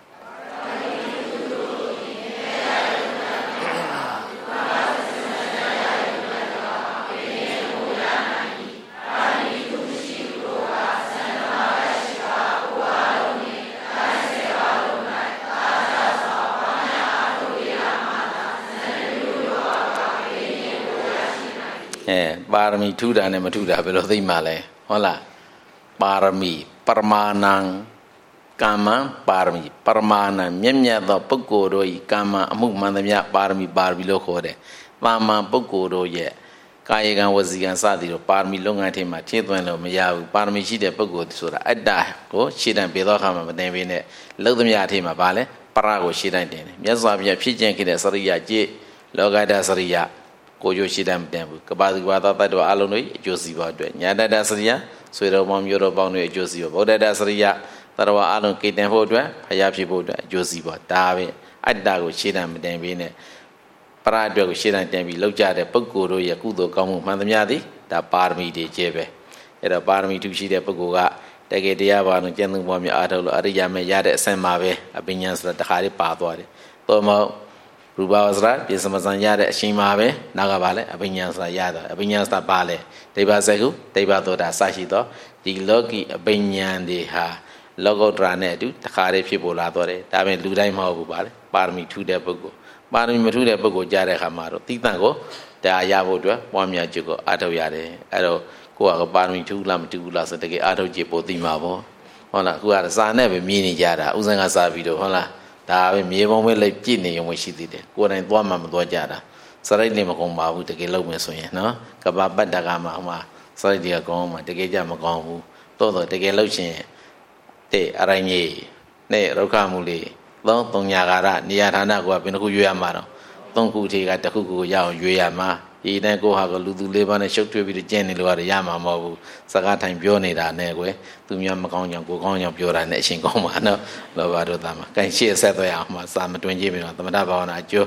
ပါရမီထူတာနဲ့မထူတာဘယ်လိုသိမှလဲဟုတ်လားပါရမီပရမာဏံကာမံပါရမီပရမာဏံမြတ်မြတ်သောပုဂ္ဂိုလ်တို့ဤကာမံအမှုမှန်သမျှပါရမီလို့ခေါ်တယ်ပါမန်ပုဂ္ဂိုလ်တို့ရဲ့ကာယကံဝစီကံစသည်တို့ပါရမီလုပ်ငန်းထဲမှာထည့်သွင်းလို့မရဘူးပါရမီရှိတဲ့ပုဂ္ဂိုလ်ဆိုတာအတ္တကိုရှေ့တန်းပြေသောအခါမှာမတင်ပေးနဲ့လုပ်သမျှအထဲမှာဗာလဲပရကိုရှေ့တန်းတင်တယ်မြတ်စွာဘုရားဖြစ်ကျင့်ခဲ့တဲ့စရိယကြည့်လောကဓာတ်စရိယကိုကျိုးရှိတတ်မတင်ဘူးကပါတိဘာသာတ္တဝအလုံးတို့အကျိုးစီးပွားအတွက်ညာတတစရိယဆွေတော်ပေါင်းမျိုးတော်ပေါင်းတို့အကျိုးစီးပွားဗုဒ္ဓတစရိယတတဝအလုံးကေတင်ဖို့အတွက်ဖျားဖြစ်ဖို့အတွက်အကျိုးစီးပွားဒါပဲအတ္တကိုရှေ့တန်းမတင်ပေးနဲ့ပရအတွက်ကိုရှေ့တန်းတင်ပြီးလောက်ကြတဲ့ပုဂ္ဂိုလ်တို့ရဲ့ကုသိုလ်ကောင်းမှုမှန်သမျှသည်ဒါပါရမီတွေကျဲပဲအဲ့တော့ပါရမီထူရှိတဲ့ပုဂ္ဂိုလ်ကတကယ်တရားပါလို့ကျင့်သုံးပွားများအားထုတ်လို့အရိယာမေရတဲ့အဆင့်မှာပဲအပညာဆိုတာတခါလေးပါသွားတယ်သို့မဟုတ်ရူပဝဇ္ဇရာပြစ္စမဇံရတဲ့အချိန်မှာပဲနောက်ကပါလဲအပညာဆိုတာရတာအပညာဆိုတာပါလဲဒိဗ္ဗစက္ခုဒိဗ္ဗသောတာစရှိသောဒီလောကီအပညာတွေဟာလောကုတ္တရာနဲ့အတူတခါလေးဖြစ်ပေါ်လာတော့တယ်ဒါပေမဲ့လူတိုင်းမဟုတ်ဘူးပါလေပါရမီထူတဲ့ပုဂ္ဂိုလ်ပါရမီမထူတဲ့ပုဂ္ဂိုလ်ကြားတဲ့အခါမှာတော့တိတန့်ကိုတရားရဖို့အတွက်ပွားများကြည့်ကိုအားထုတ်ရတယ်အဲ့တော့ကိုကပါရမီထူလားမထူဘူးလားဆိုတကယ်အားထုတ်ကြည့်ပို့သိမှာပေါ့ဟုတ်လားအခုကစာနဲ့ပဲမြင်နေကြတာဥစဉ်ကစာပြီးတော့ဟုတ်လားဒါပဲမြေပုံပဲလိုက်ကြည့်နေရုံရှိသေးတယ်ကိုယ်တိုင်သွားမှမသွားကြတာစရိတ်နေမကုန်ပါဘူးတကယ်လုံးမယ်ဆိုရင်နော်ကပ္ပပတ္တကမှာဟိုမှာစရိတ်တွေကကောင်းမှတကယ်ကြမကောင်းဘူးတိုးတော့တကယ်လို့ရှင်တဲ့အရိုင်းကြီးနဲ့ဒုက္ခမှုလေးသုံးညာကာရနေရာဌာနကဘယ်နှခုရွေးရမှာတော့သုံးခုထေကတစ်ခုခုရအောင်ရွေးရမှာဒီတဲ့ကိုဟာကလူသူလေးပါးနဲ့ရှုပ်ထွေးပြီးကျင့်နေလို့ရမှာမဟုတ်ဘူးစကားထိုင်ပြောနေတာနဲ့ကွယ်သူများမကောင်းကြောင်ကိုကောင်းကြောင်ပြောတာနဲ့အရှင်ကောင်းပါနော်လောဘတို့သားမှာကဲရှေ့ဆက်သွားရအောင်မှာစာမတွင်ကြည့်ပြီတော့သမထဘာဝနာအကျိုး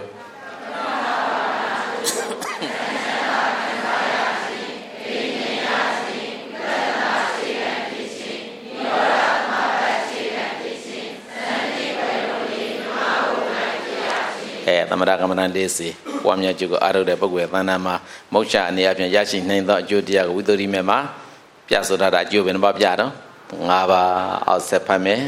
သမထကမ္မဋ္ဌာန်း40 ပွားများကျုပ်ကိုအားထုတ်တဲ့ပုဂ္ဂိုလ်ရဲ့သဏ္ဍာန်မှာမုတ်ချအနေအချင်းရရှိနိုင်သောအကျိုးတရားကိုဝိသုဒ္ဓိမေမှာပြဆိုထားတာအကျိုးပဲနှပါပြတော့၅ပါးအောက်ဆက်ဖတ်မယ်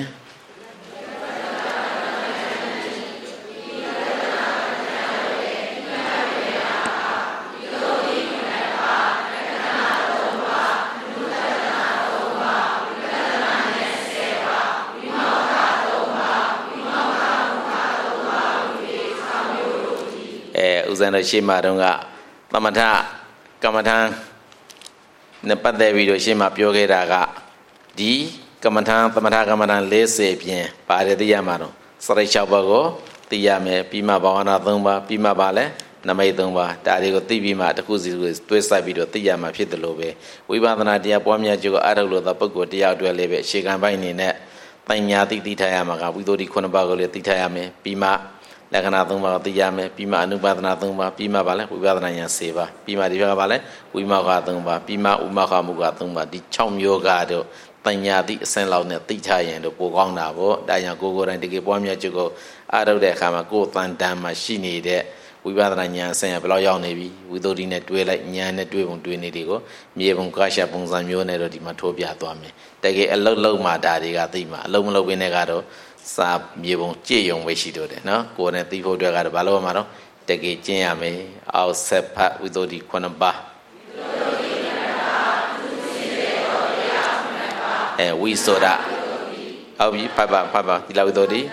ဦးဇင်းတို့ရှေ့မှာတုန်းကသမထကမ္မထံနဲ့ပတ်သက်ပြီးတော့ရှေ့မှာပြောခဲ့တာကဒီကမ္မထံသမထကမ္မထံ40ပြင်ပါတယ်သိရမှာတော့စရိတ်6ပါးကိုသိရမယ်ပြီးမှဘာဝနာ3ပါးပြီးမှပါလဲနမိတ်3ပါးဒါတွေကိုသိပြီးမှတစ်ခုစီတွဲဆက်ပြီးတော့သိရမှာဖြစ်တယ်လို့ပဲဝိပဿနာတရားပွားများကျုပ်အားထုတ်လို့သောပုဂ္ဂိုလ်တရားအတွက်လည်းပဲအခြေခံပိုင်းအနေနဲ့ပညာသိထားရမှာကဝိသုဒ္ဓိ9ပါးကိုလည်းသိထားရမယ်ပြီးမှလက္ခဏာ3ပါးကိုသိရမယ်ပြီးမှအနုပါဒနာ3ပါးပြီးမှပါလဲဝိပဿနာဉာဏ်10ပါးပြီးမှဒီဘက်ကပါလဲဝိမောက္ခ3ပါးပြီးမှဥမောက္ခမုခ3ပါးဒီ6မျိုးကတော့ပညာသိအစင်းလောက်နဲ့သိထားရင်တော့ပိုကောင်းတာပေါ့ဒါကြောင့်ကိုယ်တိုင်တကယ်ပွားများကျုပ်ကိုအားထုတ်တဲ့အခါမှာကိုယ်တန်တန်မှာရှိနေတဲ့ဝိပဿနာဉာဏ်အစင်းကဘယ်လောက်ရောက်နေပြီဝိသုဒ္ဓိနဲ့တွဲလိုက်ဉာဏ်နဲ့တွဲပုံတွဲနေတွေကိုမြေပုံကာရှပုံစံမျိုးနဲ့တော့ဒီမှာထိုးပြသွားမယ်တကယ်အလုတ်လုံးမှာဒါတွေကသိမှာအလုတ်မလုတ်ဘဲနဲ့ကတော့စာမြေပုံကြည့်ရုံပဲရှိတော့တယ်နော်ကိုယ်နဲ့သိဖို့အတွက်ကတော့ဘာလို့မှာတော့တကယ်ကျင့်ရမယ်အောက်ဆက်ဖတ်ဝိသုဒ္ဓိ9ပါးဝိသောဒဟုတ်ပြီဖတ်ပါဒီလောက်ဝိသုဒ္ဓိ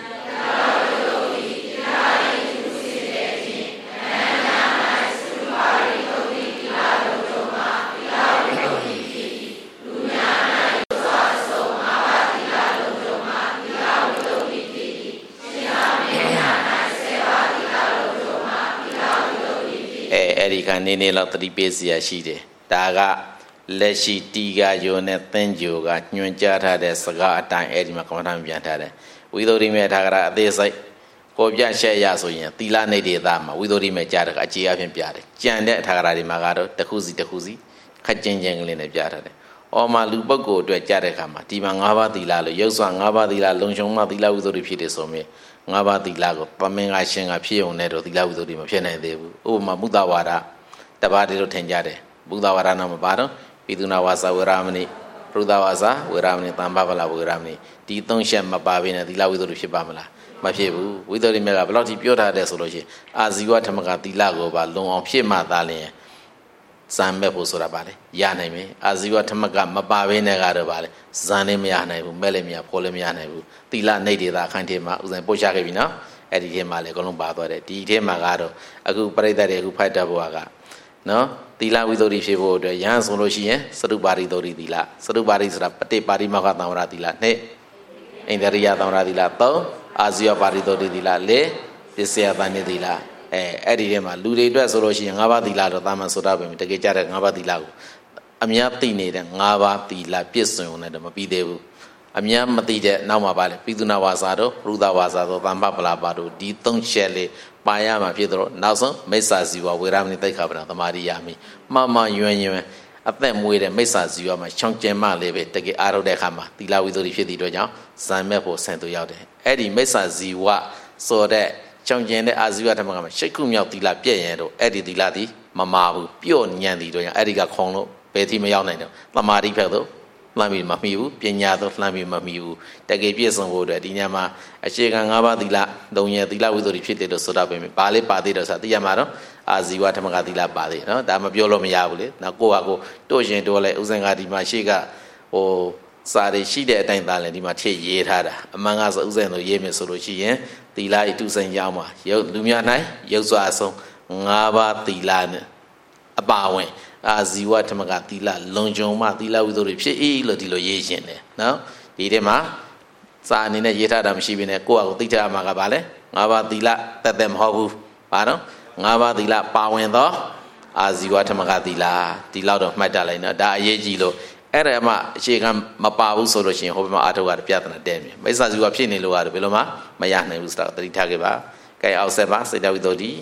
အဲ့ဒီကနေနေလောက်တတိပေးစရာရှိတယ်ဒါကလက်ရှိတီကယုံနဲ့သင်္ကြိုကညွှန်ကြားထားတဲ့စကားအတိုင်းအဲ့ဒီမှာကမ္မထာပြန်ထားတယ်ဝိသုဒ္ဓိမေထာဂရအသေးစိတ်ကိုပြရှက်ရဆိုရင်သီလနေတေသားမှာဝိသုဒ္ဓိမေကြားတဲ့အခြေအဖြစ်ပြတယ်ကြံတဲ့ထာဂရတွေမှာကတော့တစ်ခုစီခက်ချင်းချင်းကလေးနဲ့ပြထားတယ်အော်မှာလူပုဂ္ဂိုလ်အတွက်ကြားတဲ့အခါမှာဒီမှာ၅ပါးသီလလို့ရုပ်စွာ၅ပါးသီလလုံခြုံမှသီလဝိသုဒ္ဓိဖြစ်တယ်ဆိုမြဲ၅ပါးသီလကိုပမင်္ဂရှင်ကဖြစ်ုံနဲ့တော့သီလဝိသုဒ္ဓိမဖြစ်နိုင်သေးဘူးဥပမာမုဒ္ဒဝါဒတပါးတည်းလို့ထင်ကြတယ်မုဒ္ဒဝါဒနာမှာပါတော့ပိသုနာဝါစာဝေရမဏိပရုဒ္ဒဝါစာဝေရမဏိတမ္ပပလဝေရမဏိဒီ၃ချက်မပါဘဲနဲ့သီလဝိသုဒ္ဓိဖြစ်ပါမလားမဖြစ်ဘူးဝိသုဒ္ဓိမြတ်ကဘယ်လောက်ထိပြောထားတယ်ဆိုလို့ရှိရင်အာဇီဝဓမ္မကသီလကိုပါလုံအောင်ဖြစ်မှသာလျှင်ဇံမဲ့ဖို့ဆိုတာပါလေရနိုင်မယ်အာဇီဝဓမ္မကမပါဘဲနဲ့ကတော့ပါလေဇံလည်းမရနိုင်ဘူးမဲ့လည်းမရဖော်လည်းမရနိုင်ဘူးသီလနေဒေတာအခန်းထဲမှာဥစဉ်ပို့ချခဲ့ပြီနော်အဲ့ဒီထဲမှာလည်းအကုန်လုံးပါသွားတယ်ဒီထဲမှာကတော့အခုပရိသတ်တွေအခုဖိုက်တတ်ဘုရားကနော်သီလဝိသုဒ္ဓိဖြစ်ဖို့အတွက်ရဟန်းဆိုလို့ရှိရင်သတုပါရိသုဒ္ဓိသီလသတုပါရိဆိုတာပฏิပါရိမောက္ခသံဝရသီလ2အိန္ဒရိယသံဝရသီလ3အာဇီဝပါရိသုဒ္ဓိသီလ4ပစ္စယသဏိသီလအဲ့ဒီထဲမှာလူတွေအတွက်ဆိုလို့ရှိရင်၅ပါးသီလတော့သာမန်ဆိုတာပဲတကယ်ကြတဲ့၅ပါးသီလကိုအများသိနေတဲ့၅ပါးသီလပြည့်စုံုံနဲ့တော့မပြီးသေးဘူးအများမသိတဲ့နောက်မှာပါလေပိသုနာဝါစာတို့ပရုဒ္ဒဝါစာတို့တမ္ပပလာပါတို့ဒီ၃ချက်လေးပါရမှာဖြစ်တော့နောက်ဆုံးမိစ္ဆာဇီဝဝေရမဏိသိက္ခာပဒသမာဓိယာမိမယွန်းအသက်မွေးတဲ့မိစ္ဆာဇီဝမှာချောင်းကျင်မှလည်းပဲတကယ်အားထုတ်တဲ့အခါမှာသီလဝိသုဒ္ဓိဖြစ်တဲ့အတွက်ကြောင့်ဇံမဲ့ဖို့ဆင်သူရောက်တယ်အဲ့ဒီမိစ္ဆာဇီဝဆိုတဲ့ချောင်းကျင်တဲ့အာဇီဝဓမ္မကမှာရှိတ်ခုမြောက်သီလပြည့်ရင်တော့အဲ့ဒီသီလသည်မမာဘူးပြော့ညံ့သည်တို့ကြောင့်အဲ့ဒီကခုံလို့ဘယ်ထိမရောက်နိုင်တော့သမာဓိဖက်တော့လှမ်းပြီးမမှီဘူးပညာတော့လှမ်းပြီးမမှီဘူးတကယ်ပြည့်စုံဖို့အတွက်ဒီညမှာအခြေခံ၅ပါးသီလ၃ရက်သီလဝိသုဒ္ဓိဖြစ်တယ်လို့ဆိုတာပဲဘာလေးပါသေးတယ်ဆိုတာသိရမှာတော့အာဇီဝဓမ္မကသီလပါသေးနော်ဒါမပြောလို့မရဘူးလေနောက်ကိုယ့်ဟာကိုတို့ရင်တို့လဲဥစဉ်ကဒီမှာရှေ့ကစာတွေရှိတဲ့အတိုင်းသားလဲဒီမှာထည့်ရေးထားတာအမှန်ကဆိုဥစဉ်တို့ရေးမယ်ဆိုလို့ရှိရင်သီလဤတုစဉ်ရောက်မှာရုပ်လူများ၌ရုပ်စွာအဆုံး၅ပါးသီလနဲ့အပါဝင်အာဇီဝဓမ္မကသီလလုံခြုံမှသီလဝိသုဒ္ဓိဖြစ်၏လို့ဒီလိုရေးရှင်တယ်နော်ဒီထဲမှာစာအနေနဲ့ရေးထားတာမရှိဘဲနဲ့ကိုယ့်အကိုသိထားမှာကဘာလဲ၅ပါးသီလတက်တက်မဟုတ်ဘူးဘာနော်၅ပါးသီလပါဝင်သောအာဇီဝဓမ္မကသီလဒီလောက်တော့မှတ်တတ်လိုက်နော်ဒါအရေးကြီးလို့အဲ့ဒါမှအခြေခံမပါဘူးဆိုလို့ရှိရင်ဟိုဘက်မှာအာထုတ်ကပြဿနာတဲ့မြင်မိစ္ဆာဇီဝဖြစ်နေလို့ကတော့ဘယ်လိုမှမရနိုင်ဘူးဆိုတာသတိထားခဲ့ပါကဲအောက်ဆက်ပါစေတဝိသုဒ္ဓိ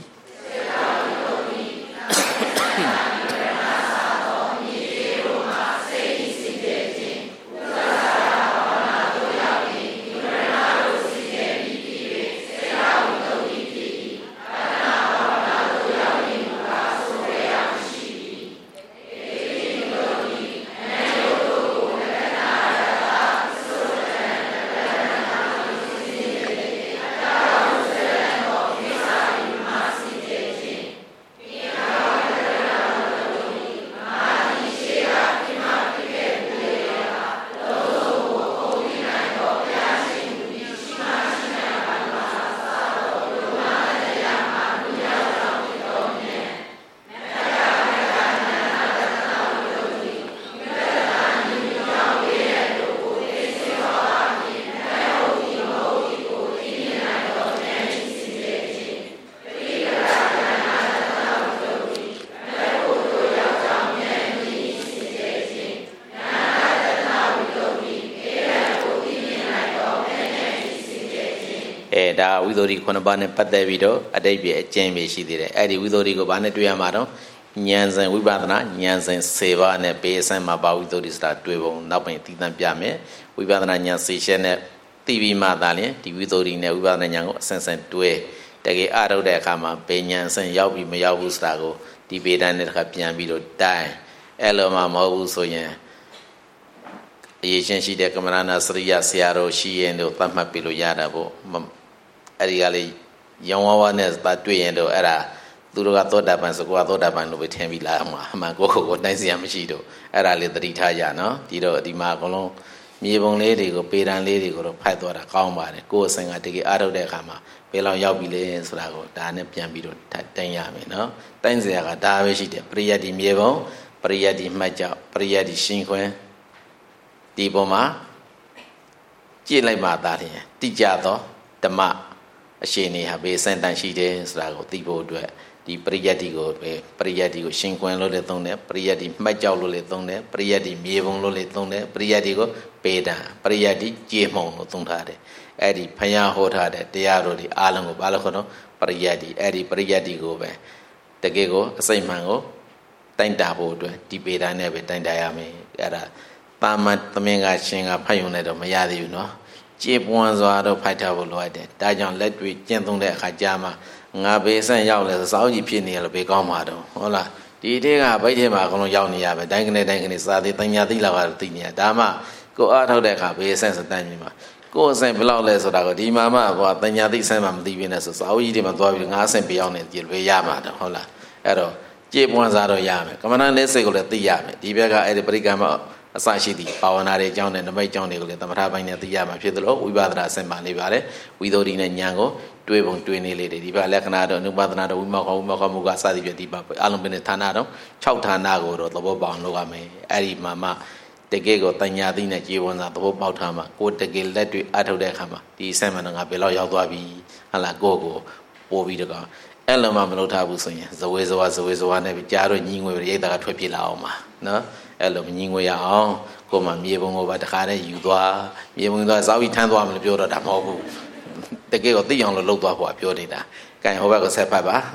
ဒါဝိသုဒ္ဓိ9ပါးနဲ့ပတ်သက်ပြီးတော့အတိတ်ပြအကျဉ်းပဲရှိသေးတယ်အဲ့ဒီဝိသုဒ္ဓိကိုဘာနဲ့တွေ့ရမှာတော့ဉာဏ်စဉ်ဝိပဿနာဉာဏ်စဉ်10ပါးနဲ့ဘေးအဆင့်မှာပါဝိသုဒ္ဓိဆိုတာတွေ့ပုံနောက်ပိုင်းသိသန့်ပြမယ်ဝိပဿနာဉာဏ်10ချက်နဲ့သိပြီးမှသာလျှင်ဒီဝိသုဒ္ဓိနဲ့ဝိပဿနာဉာဏ်ကိုအဆင့်ဆင့်တွဲတကယ်အထုတ်တဲ့အခါမှာဘေဉာဏ်အဆင့်ရောက်ပြီးမရောက်ဘူးဆိုတာကိုဒီပေတန်းနဲ့တစ်ခါပြန်ပြီးတော့တိုင်အဲ့လိုမှမဟုတ်ဘူးဆိုရင်အရေးချင်းရှိတဲ့ကမ္မနာစရိယဆရာတော်ရှိရင်တို့သတ်မှတ်ပြီးလို့ရတာပေါ့အဲ့ဒီကလေးရောင်ဝါးဝါးနဲ့တွေ့ရင်တော့အဲ့ဒါသူတို့ကသောတာပန်စကွာသောတာပန်လို့ပဲထင်ပြီးလာမှာအမှန်ကိုတိုင်းစရာမရှိတော့အဲ့ဒါလေးသတိထားကြနော်ဒီတော့ဒီမှာအကုန်လုံးမြေပုံလေးတွေကိုပေတံလေးတွေကိုတော့ဖတ်သွားတာကောင်းပါတယ်ကိုယ်အစဉ်ကတကယ်အားထုတ်တဲ့အခါမှာဘယ်လောက်ရောက်ပြီလဲဆိုတာကိုဒါနဲ့ပြန်ပြီးတော့တိုင်းရမယ်နော်တိုင်းစရာကဒါပဲရှိတယ်ပရိယတ်ဒီမြေပုံပရိယတ်ဒီမှတ်ကြောက်ပရိယတ်ဒီရှင်းခွင်းဒီပုံမှာကြည့်လိုက်မှသာလျှင်တိကျသောဓမ္မအရှင်နေဟာဘေးစံတန်ရှိတယ်ဆိုတာကိုသိဖို့အတွက်ဒီပရိယတ်ဒီကိုပဲပရိယတ်ဒီကိုရှင်းခွင်းလို့လည်းသုံးတယ်ပရိယတ်ဒီမှတ်ကြောက်လို့လည်းသုံးတယ်ပရိယတ်ဒီမြေပုံလို့လည်းသုံးတယ်ပရိယတ်ဒီကိုပေတံပရိယတ်ဒီကြေမှုံလို့သုံးထားတယ်အဲ့ဒီဖယားဟောထားတဲ့တရားတော်ဒီအားလုံးကိုဘာလို့ခေါ်တော့ပရိယတ်ဒီအဲ့ဒီပရိယတ်ဒီကိုပဲတကယ်ကိုအစိမ့်မှန်ကိုတိုင်းတာဖို့အတွက်ဒီပေတံနဲ့ပဲတိုင်းတာရမယ်အဲ့ဒါတာမန်သမင်္ဂရှင်ကဖတ်ရုံနဲ့တော့မရသေးဘူးနော်ကြေပွန်စွာတော့ဖိုက်ထားဖို့လိုအပ်တယ်ဒါကြောင့်လက်တွေ့ကျင့်သုံးတဲ့အခါကြာမှာငါဘေးဆန့်ရောက်လဲစောင်းကြီးဖြစ်နေရလို့ဘေးကောင်းမှာတော့ဟုတ်လားဒီတဲကဗိတ်ထဲမှာအကုန်လုံးရောက်နေရပဲတိုင်းကနေစာသေးတညာသိလောက်ကတော့သိနေရဒါမှကိုအားထုတ်တဲ့အခါဘေးဆန့်စတန်းကြီးမှာကိုအဆင့်ဘယ်လောက်လဲဆိုတာကိုဒီမှာမှကွာတညာသိဆန့်မှမသိဘဲနဲ့ဆိုစောင်းကြီးတွေမှာသွားပြီးငါအဆင့်ပြောင်းနေကြည့်ဘေးရမှာတော့ဟုတ်လားအဲ့တော့ကြေပွန်စားတော့ရမယ်ကမ္မဋ္ဌာန်းလေးစိတ်ကိုလည်းသိရမယ်ဒီဘက်ကအဲ့ဒီပရိကမ္မအစရှိသည့်ဘာဝနာတွေအကြောင်းနဲ့နမိတ်အကြောင်းတွေကိုလည်းသမထပိုင်းနဲ့သိရမှာဖြစ်သလိုဝိပဿနာအဆင့်မှလေးပါတယ်ဝိသုဒ္ဓိနဲ့ဉာဏ်ကိုတွေးပုံတွေးနေလေဒီဘက်လက္ခဏာတော့အနုပါဒနာတော့ဝိမောက္ခမူကစသည်ဖြင့်ဒီဘက်အလုံးပင်ဌာနတော့6ဌာနကိုတော့သဘောပေါက်လုပ်ရမယ်အဲ့ဒီမှာမှတကယ်ကိုတညာသိနဲ့ကြေဝန်စာသဘောပေါက်ထားမှကိုတကယ်လက်တွေ့အထုတ်တဲ့အခါမှာဒီအဆင့်မှတော့ငါဘယ်လောက်ရောက်သွားပြီဟာလားကိုပို့ပြီးတော့အဲ့လိုမှမလုပ်ထားဘူးဆိုရင်ဇဝေဇဝါနဲ့ကြားတော့ညီငွေရိတ်တာကထွက်ပြေးလာအောင်ပါနော်အဲ့လိုမညီငွေရအောင်ကိုမှမြေပုံကိုပါတခါတည်းယူသွားမြေပုံသွားစောက်ပြီးထမ်းသွားမလို့ပြောတော့တာမဟုတ်ဘူးတကယ်ကိုသိအောင်လို့လုပ်သွားဖို့ပြောနေတာကဲဟိုဘက်ကဆက်ဖတ်ပါ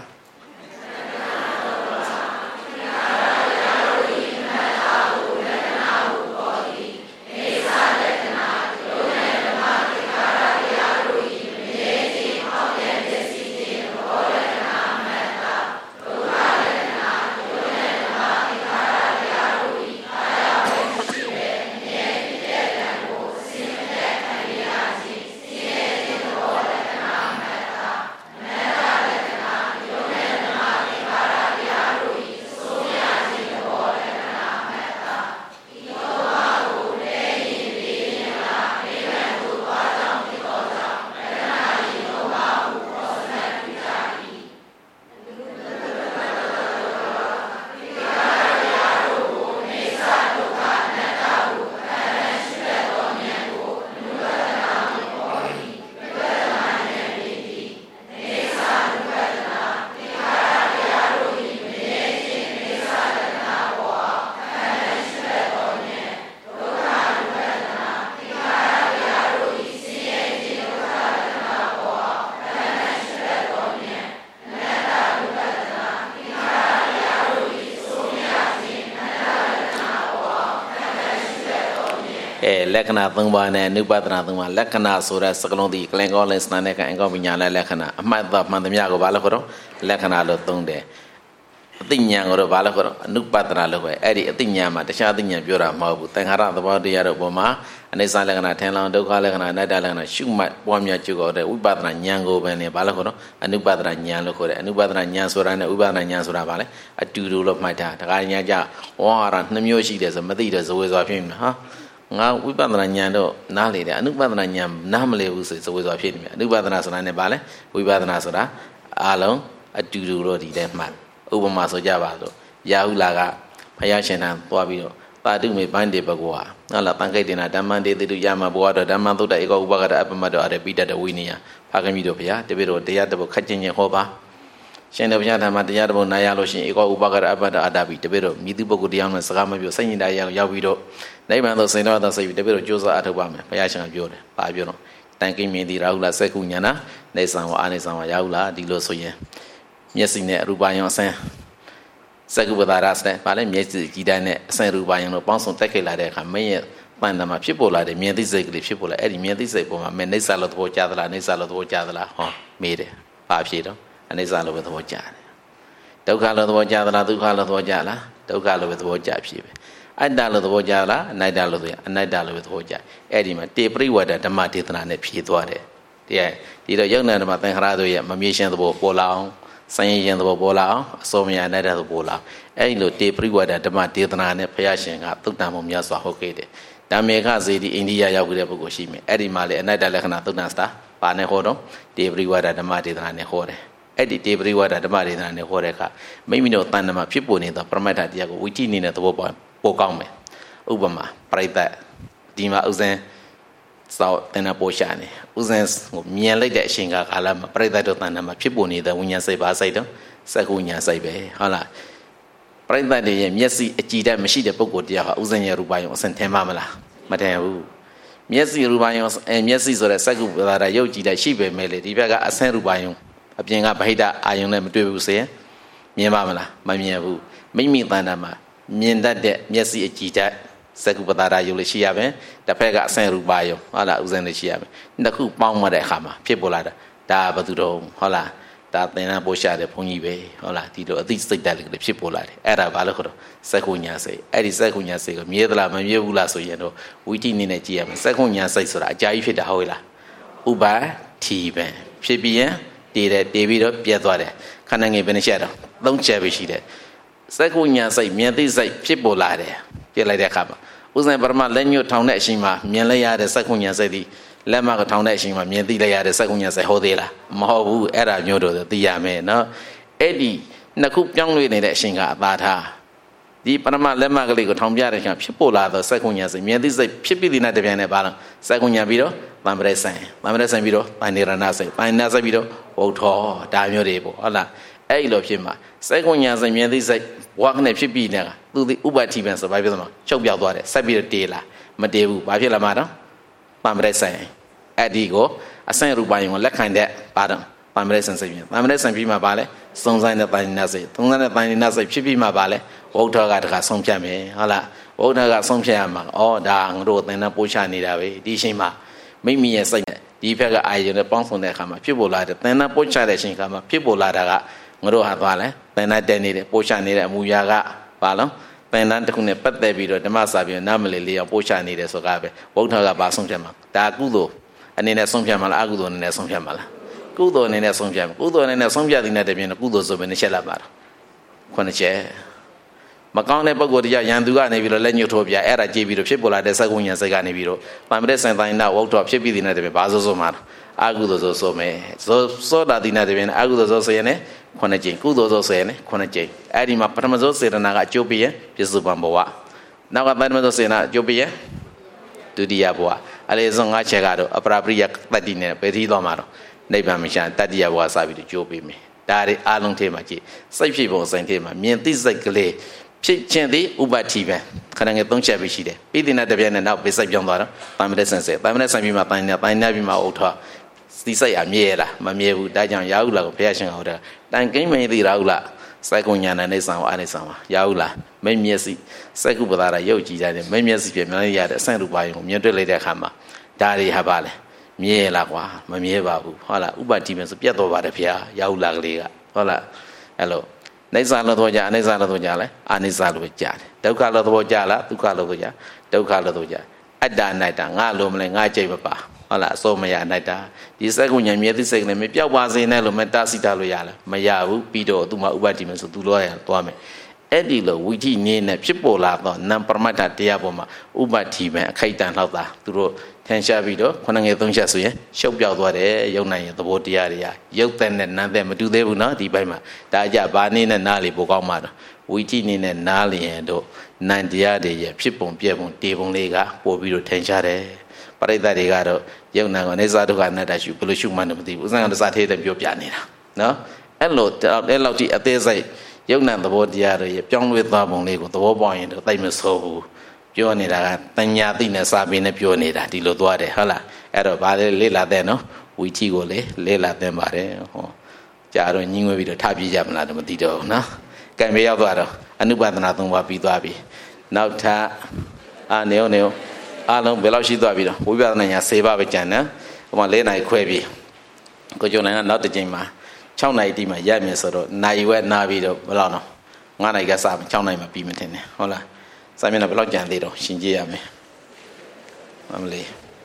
လက္ခဏာ3ပါးနဲ့အနုပဒနာ3ပါးလက္ခဏာဆိုတဲ့စကလုံးဒီကလင်ကောလင်စနာနဲ့ကအင်္ဂောပညာနဲ့လက္ခဏာအမှတ်မှန်သမျှကိုဘာလို့ခေါ်တော့လက္ခဏာလို့သုံးတယ်အသိဉာဏ်ကိုတော့ဘာလို့ခေါ်တော့အနုပဒနာလို့ပဲအဲ့ဒီအသိဉာဏ်မှာတခြားအသိဉာဏ်ပြောတာမဟုတ်ဘူးသင်္ခါရသဘောတရားတို့ပေါ်မှာအနိစ္စလက္ခဏာထင်လောင်ဒုက္ခလက္ခဏာအနတ္တလက္ခဏာရှုမှတ်ပွားများကြည့်ကြတဲ့ဝိပဿနာဉာဏ်ကိုပဲねဘာလို့ခေါ်တော့အနုပဒနာဉာဏ်လို့ခေါ်တယ်အနုပဒနာဉာဏ်ဆိုတာနဲ့ဝိပဿနာဉာဏ်ဆိုတာဘာလဲအတူတူလို့မှတ်တာဒါကညာကြဝါရ2မျိုးရှိတယ်ဆိုမသိတဲ့ဇဝေစွာဖြစ်နေဟာငါဝိပဿနာဉာဏ်တော့နားလေတယ်အနုပဒနာဉာဏ်နားမလဲဘူးဆိုဇဝေစွာဖြစ်နေတယ်အနုပဒနာဆိုတာနဲ့ဘာလဲဝိပဿနာဆိုတာအလုံးအတူတူလို့ဒီထဲမှတ်ဥပမာဆိုကြပါစို့ရာဟုလာကဘုရားရှင်ထံသွားပြီးတော့တာတုမေပန်းတေဘဂဝါဟုတ်လားတန်ခိတ်တင်တာဓမ္မတေတုရမဘောတော့ဓမ္မသုတ်တဧကောဥပကတအပမတ္တအရပိတတဝိနည်းဖခင်ကြီးတို့ဘုရားတပည့်တော်တရားတပုတ်ခက်ချင်းချင်းဟောပါရှင်တော်ဘုရားဓမ္မတရားတပုတ်နားရလို့ရှိရင်ဧကောဥပကတအပတ္တအတ္တပိတပည့်တော်မိသူပုဂ္ဂိုလ်တရားနဲ့စကားမပြောစိတ်ညစ်တရားရောက်ပြီးတော့နိဗ္ဗာန်သို့စိန်တော်သာစိတ်ပြီးတပည့်တော်ကြိုးစားအထောက်ပါမယ်ဘုရားရှင်ကပြောတယ်ဘာပြောတော့တန်ကိမင်းဒီရာဟုလားစက္ခုညာနာနေဆံဝအာနေဆံဝရာဟုလားဒီလိုဆိုရင်မျက်စိနဲ့ရူပယုံအစင်စက္ခုပဒါရစတဲ့ဗာလဲမျက်စိကြည်တိုင်းနဲ့အစင်ရူပယုံတို့ပေါင်းစုံတက်ခဲ့လာတဲ့အခါမင်းရဲ့ပန်တမှာဖြစ်ပေါ်လာတဲ့မြင်သိစိတ်ကလေးဖြစ်ပေါ်လာအဲ့ဒီမြင်သိစိတ်ပေါ်မှာမင်းနေဆာလို့သဘောကျသလားနေဆာလို့သဘောကျသလားဟောမေးတယ်ဘာဖြစ်တော့အနေဆာလို့ပဲသဘောကျတယ်ဒုက္ခလို့သဘောကျသလားဒုက္ခလို့သဘောကျလားဒုက္ခလို့ပဲသဘောကျဖြစ်ပဲအတ္တလို့သဘောကျလားအနတ္တလို့ဆိုရင်အနတ္တလို့ပဲသဘောကျအဲ့ဒီမှာတေပရိဝဒဓမ္မဒေသနာနဲ့ဖြေသွားတယ်ဒီတော့ယုံနာဓမ္မသင်္ခါရတို့ရဲ့မမြင်ရှင်းသဘောပေါ်လာအောင်စံရရင်သဘောပေါ်လာအောင်အစောမယအနတ္တသဘောပေါ်လာအဲ့ဒီလိုတေပရိဝဒဓမ္မဒေသနာနဲ့ဘုရားရှင်ကသုတ္တံမောမြတ်စွာဟောခဲ့တယ်ဓမ္မေခဇေတိအိန္ဒိယရောက်ကြတဲ့ပုဂ္ဂိုလ်ရှိမယ်အဲ့ဒီမှာလေအနတ္တလက္ခဏာသုတ္တံစတာဘာနဲ့ဟောတော့တေပရိဝဒဓမ္မဒေသနာနဲ့ဟောတယ်အဲ့ဒီတေပရိဝဒဓမ္မဒေသနာနဲ့ဟောတဲ့အခါမိမိတို့တဏ္ဍမှာဖြစ်ပေါ်နေတဲ့ပရမတ္ထတရားကိုဝိတိနေတဲ့သဘောပေါ်ကောင်းမယ်ဥပမာပရိသတ်ဒီမှာဥစဉ်စောတင်နာပို့ရှာနေဥစဉ်ကိုမြင်လိုက်တဲ့အချိန်ကာလမှာပရိသတ်တို့တဏ္ဍမှာဖြစ်ပေါ်နေတဲ့ဝိညာဉ်စိတ်ပါစိတ်တော့စက္ခုညာစိတ်ပဲဟုတ်လားပရိသတ်တွေရဲ့မျက်စိအကြည်ဓာတ်မရှိတဲ့ပုဂ္ဂိုလ်တရားဟာဥစဉ်ရဲ့ရူပယုံအစဉ်ထင်ပါမလားမထင်ဘူးမျက်စိရူပယုံမျက်စိဆိုတဲ့စက္ခုပဒါရရုပ်ကြည်ဓာတ်ရှိပေမဲ့လေဒီဘက်ကအစဉ်ရူပယုံအပြင်ကဗဟိတအာယုံနဲ့မတွေ့ဘူးဆိုရင်မြင်ပါမလားမမြင်ဘူးမိမိတဏ္ဍမှာမြင်တတ်တဲ့မျက်စိအကြည်ဓာတ်စက္ခုပဒါရယုတ်လေးရှိရမယ်တစ်ဖက်ကအစဉ်ရူပယုံဟုတ်လားဥစဉ်လေးရှိရမယ်နှစ်ခုပေါင်းမှတဲ့အခါမှာဖြစ်ပေါ်လာတာဒါဘယ်သူတော့ဟုတ်လားဒါသင်္နာပို့ရှာတဲ့ဘုန်းကြီးပဲဟုတ်လားဒီလိုအသိစိတ်ဓာတ်လေးဖြစ်ပေါ်လာတယ်အဲ့ဒါဘာလို့ခေါ်တော့စက္ခုညာစိတ်အဲ့ဒီစက္ခုညာစိတ်ကိုမြဲသလားမမြဲဘူးလားဆိုရင်တော့ဝိတိနေနဲ့ကြည့်ရမယ်စက္ခုညာစိတ်ဆိုတာအကြာကြီးဖြစ်တာဟုတ်လားဥပါတိပဲဖြစ်ပြီးရင်တည်ပြီးတော့ပြတ်သွားတယ်ခန္ဓာငယ်ဘယ်နှချက်တော့သုံးချက်ပဲရှိတယ်စက္ခုညာစိတ်မြင်သိစိတ်ဖြစ်ပေါ်လာတယ်ပြလိုက်တဲ့အခါမှာဥစဉ်ပရမလက်ညှို့ထောင်တဲ့အချိန်မှာမြင်လိုက်ရတဲ့စက္ခုညာစိတ်ဒီလက်မကထောင်တဲ့အချိန်မှာမြင်သိလိုက်ရတဲ့စက္ခုညာစိတ်ဟုတ်သေးလားမဟုတ်ဘူးအဲ့ဒါမျိုးတော့သိရမယ်နော်အဲ့ဒီနှစ်ခုပြောင်းလဲနေတဲ့အချိန်ကအသာထားဒီပရမလက်မကလေးကိုထောင်ပြတဲ့အခါဖြစ်ပေါ်လာသောစက္ခုညာစိတ်မြင်သိစိတ်ဖြစ်ပြီးတဲ့တပြန်နဲ့ပါလားစက္ခုညာပြီးတော့တံပရဆိုင်ပြီးတော့ပန္နိရဏစိတ်ပန္နိရစိတ်ပြီးတော့ဝုထောဒါမျိုးတွေပေါ့ဟုတ်လားအဲ့လိုဖြစ်မှာစက္ခုညာစိတ်မြင်သိစိတ်ဝါကနေဖြစ်ပြီးနေတာသူဒီဥပတိပံဆိုဘာပြောသမှာချုပ်ပြောက်သွားတယ်ဆက်ပြီးတော့တေးလာမတေးဘူးဘာဖြစ်လာမှာတော့တံပရဆိုင်အဲ့ဒီကိုအစင်ရူပယုံကိုလက်ခံတဲ့ပါတော့တံပရဆိုင်စိတ်ပြင်တံပရဆိုင်ပြီးမှပါလဲစုံဆိုင်တဲ့ပန္နိရစိတ်သုံးဆိုင်တဲ့ပန္နိရစိတ်ဖြစ်ပြီးမှပါလဲဝုထောကတခါဆုံးဖြတ်မယ်ဟုတ်လားဝုထောကဆုံးဖြတ်ရမှာဩဒါငါတို့သင်္နာပို့ချနေတာပဲဒီအချိန်မှာမိမိရဲ့စိတ်နဲ့ဒီဘက်ကအာယုံနဲ့ပေါင်းစုံတဲ့အခါမှာဖြစ်ပေါ်လာတဲ့သင်္နာပို့ချတဲ့အချိန်ခါမှာဖြစ်ပေါ်လာတာကငါတို့ဟာသွားလဲသင်္နာတက်နေတယ်ပို့ချနေတဲ့အမူအရာကဘာလို့သင်္နာတစ်ခုနဲ့ပတ်သက်ပြီးတော့ဓမ္မစာပြေနားမလည်လေးအောင်ပို့ချနေတယ်ဆိုတာပဲဝုထောကပါဆုံးဖြတ်မှာဒါကုသိုလ်အနေနဲ့ဆုံးဖြတ်မှာလားအကုသိုလ်အနေနဲ့ဆုံးဖြတ်မှာလားကုသိုလ်အနေနဲ့ဆုံးဖြတ်မှာကုသိုလ်အနေနဲ့ဆုံးဖြတ်တဲ့တဲ့ပြင်ကုသိုလ်ဆိုပဲနှစ်ချက်လာပါတော့ခုနှစ်ချက်မကောင်းတဲ့ပုဂ္ဂိုလ်တရားရန်သူကနေပြီးတော့လက်ညှို့ထိုးပြအဲ့ဒါကြည့်ပြီးတော့ဖြစ်ပေါ်လာတဲ့စက္ခုညာစိတ်ကနေပြီးတော့တံပရစံတိုင်းနာဝုတ်တော်ဖြစ်ပြီးတဲ့တဲ့ပြင်ဘာဆိုမှာအကုသိုလ်ဆိုမယ်သောတာတိနာတဲ့ပြင်အကုသိုလ်ဆိုရင်လည်းခုနှစ်ကြိမ်ကုသိုလ်ဆိုရင်လည်းခုနှစ်ကြိမ်အဲ့ဒီမှာပထမဆုံးစေတနာကအကျိုးပေးရင်ပြစ္ဆုတ်ပံဘဝနောက်ကပထမဆုံးစေတနာအကျိုးပေးရင်ဒုတိယဘဝအလေးဆုံး၅ချက်ကတော့အပရာပရိယတတ္တိနဲ့ပဲပြီးသွားမှာတော့နိဗ္ဗာန်မရှာတတ္တိယဘဝစပြီးတော့ကျိုးပေးမယ်ဒါတွေအားလုံးထဲမှာကြည့်စိတ်ဖြစ်ပုံစိတ်ထဲမှာမြင်သိစိတ်ကလေးဖြစ်ခြင်းသည်ဥပတိပဲခန္ဓာငယ်၃ချက်ပဲရှိတယ်ပြီးတဲ့တပြည့်နဲ့နောက်ပိစိတ်ပြောင်းသွားတော့တမ္ပရဆန်စေတမ္ပရဆန်ပြီးမှပိုင်းနေပြီးမှဥထောစီစိတ်အမြဲလားမမြဲဘူးဒါကြောင့်ရာဟုလာကိုဘုရားရှင်ကဟောတာတန်ကိမ့်မင်းသိရာဟုလားစက္ကုညာဏနေဆံဝအာနေဆံဝရာဟုလားမိမျက်စိစက္ကုပဒါရရုပ်ကြည်ကြတယ်မိမျက်စိပြမြင်ရတဲ့အဆင့်ရူပါယုံကိုမြင်တွေ့လိုက်တဲ့အခါမှာဒါတွေဟာပါလေမြဲလားကွာမမြဲပါဘူးဟုတ်လားဥပတိပဲဆိုပြတ်တော့ပါတယ်ဘုရားရာဟုလာကလေးကဟုတ်လားအဲ့လိုနေဆာလို့တော့ကြအနေဆာလို့တော့ကြလဲအာနေဆာလို့ကြတယ်ဒုက္ခလို့တော့ကြလားဒုက္ခလို့တော့ကြဒုက္ခလို့တော့ကြအတ္တအနတ္တငါလို့မလဲငါကြိတ်မပါဟုတ်လားအစိုးမရအနတ္တဒီစက္ကုညာမြဲသိစိတ်နဲ့မပြောက်ပါစေနဲ့လို့မတားစီတာလို့ရလားမရဘူးပြီးတော့သူ့မှာဥပတိမယ်ဆိုသူလိုရသွားမယ်အဲ့ဒီလိုဝိထိနေနဲ့ဖြစ်ပေါ်လာတော့နံပရမတ္ထတရားပေါ်မှာဥပတိမယ်အခိုက်တန်လောက်တာသူတို့ထင်ရှားပြီးတော့ခုနှစ်ငယ်သုံးချက်ဆိုရင်ရှုပ်ပြောက်သွားတယ်ယုံနိုင်ရင်သဘောတရားတွေကယုတ်တဲ့နဲ့နန်းတဲ့မတူသေးဘူးနော်ဒီဘက်မှာဒါကြဘာနေနဲ့နားလေပိုကောင်းမှာတော့ဝိထိနေနဲ့နားလျင်တော့နန္တရားတွေရဲ့ဖြစ်ပုံပြက်ပုံတေပုံလေးကပို့ပြီးတော့ထင်ရှားတယ်ပရိသတ်တွေကတော့ယုံနာကိုနေစာဒုက္ခအနတ္တရှုဘယ်လိုရှုမှန်းမသိဘူးဥစ္စာကစားသေးတယ်ပြောပြနေတာနော်အဲ့လိုအဲ့လောက်ထိအသေးစိတ်ယုံနာသဘောတရားတွေပြောင်းလဲသွားပုံလေးကိုသဘောပေါက်ရင်တော့သိမဆိုးဘူးပြောနေတာကတညာသိနဲ့စာပေနဲ့ပြောနေတာဒီလိုသွားတယ်ဟုတ်လားအဲ့တော့ဘာလဲလေးလာတဲ့နော်ဝီကြီးကိုလေလေးလာတဲ့ပါတယ်ဟောကြာတော့ညင်းဝဲပြီးတော့ထပြေးကြမလားတော့မသိတော့ဘူးနော်ကံပဲရောက်သွားတော့အနုပါဒနာ၃ပါးပြီးသွားပြီနောက်ထပ်နေအောင်အားလုံးဘယ်လောက်ရှိသွားပြီတော့ဝိပဿနာညာ10ပါးပဲကျန်တယ်ဟိုမှာ4နိုင်ခွဲပြီးကိုကျော်နိုင်ကနောက်တစ်ချိန်မှာ6နိုင်တိမှရမယ်ဆိုတော့နိုင်ဝဲနာပြီးတော့ဘယ်လောက်တော့9နိုင်ကစ6နိုင်မှပြီးမထင်နဲ့ဟုတ်လားစာမျက်နှာဘယ်လောက်ကျန်သေးတော့ရှင်းကြည့်ရမယ်မလေး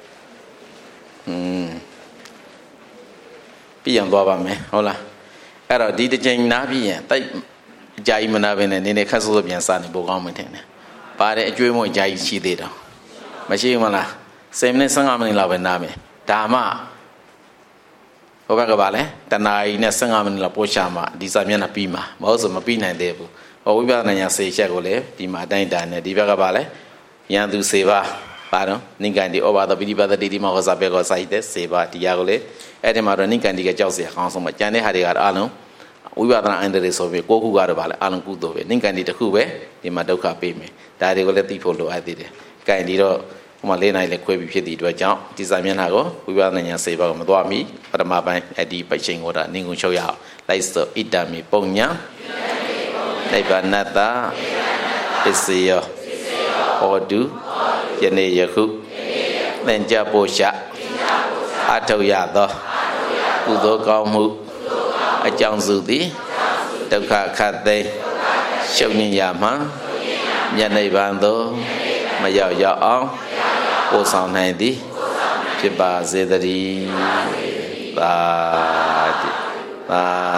ပြီးရင်သွားပါမယ်ဟုတ်လားအဲ့တော့ဒီတစ်ချိန်နားပြီးရင်တိုက်အကြာကြီးမနာဘဲနဲ့နည်းနည်းခက်ဆိုးပြန်စနေပို့ကောင်းမှထင်တယ်ပါတယ်အကျွေးမွေးအကြာကြီးရှိသေးတော့မရှိဘူးမလား10မိနစ်15မိနစ်လောက်ပဲနားမယ်ဒါမှဟိုဘက်ကပါလဲတနာရီနဲ့15မိနစ်လောက်ပို့ချမှာဒီစာမျက်နှာပြီးမှာမဟုတ်ဆိုမပြီးနိုင်သေးဘူးဟောဝိပဿနာညာ10ချက်ကိုလည်းဒီမှာအတိုင်းတန်နဲ့ဒီဘက်ကပါလဲယန္တု10ပါးပါတော့နိဂန္ဒီဩဘာသပိဋိပတ်တိတိမဟောစာပေကောစာရတဲ့10ပါးတရားကိုလည်းအဲ့ဒီမှာတော့နိဂန္ဒီကကြောက်เสียခေါင်းဆုံးမှာကျန်တဲ့ဟာတွေကတော့အလုံးဝိပဿနာအန္တရာယ်ဆိုပြီးကိုခုကတော့ပါလဲအလုံးကုသိုလ်ပဲနိဂန္ဒီတစ်ခုပဲဒီမှာဒုက္ခပေးမယ်ဒါတွေကိုလည်းသိဖို့လိုအပ်သေးတယ်။ကဲဒီတော့ဟိုမှာ၄နိုင်လည်းခွဲပြီးဖြစ်သည့်အတွက်ကြောင့်ဒီစာမျက်နှာကိုဝိပဿနာဉာဏ်10ပါးကိုမသွားမီပထမပိုင်းအဒီပိတ်ချိန်ကိုဒါနင်းကုန်ချုပ်ရအောင်လိုက်စောဣတမိပုံညာနိဗ္ဗာနတ္တပစ္စယောဟောတုယနေ့ယခုသင်္ကြပို့ချအထောက်ရသောကုသိုလ်ကောင်းမှုအကြောင်းစုသည်ဒုက္ခခတ်သိမ်းရှုပ်ညင်ရမှမြတ်နိဗ္ဗာန်သို့မရောက်ရောက်အောင်ပို့ဆောင်နိုင်သည်ဖြစ်ပါစေတည်းသာ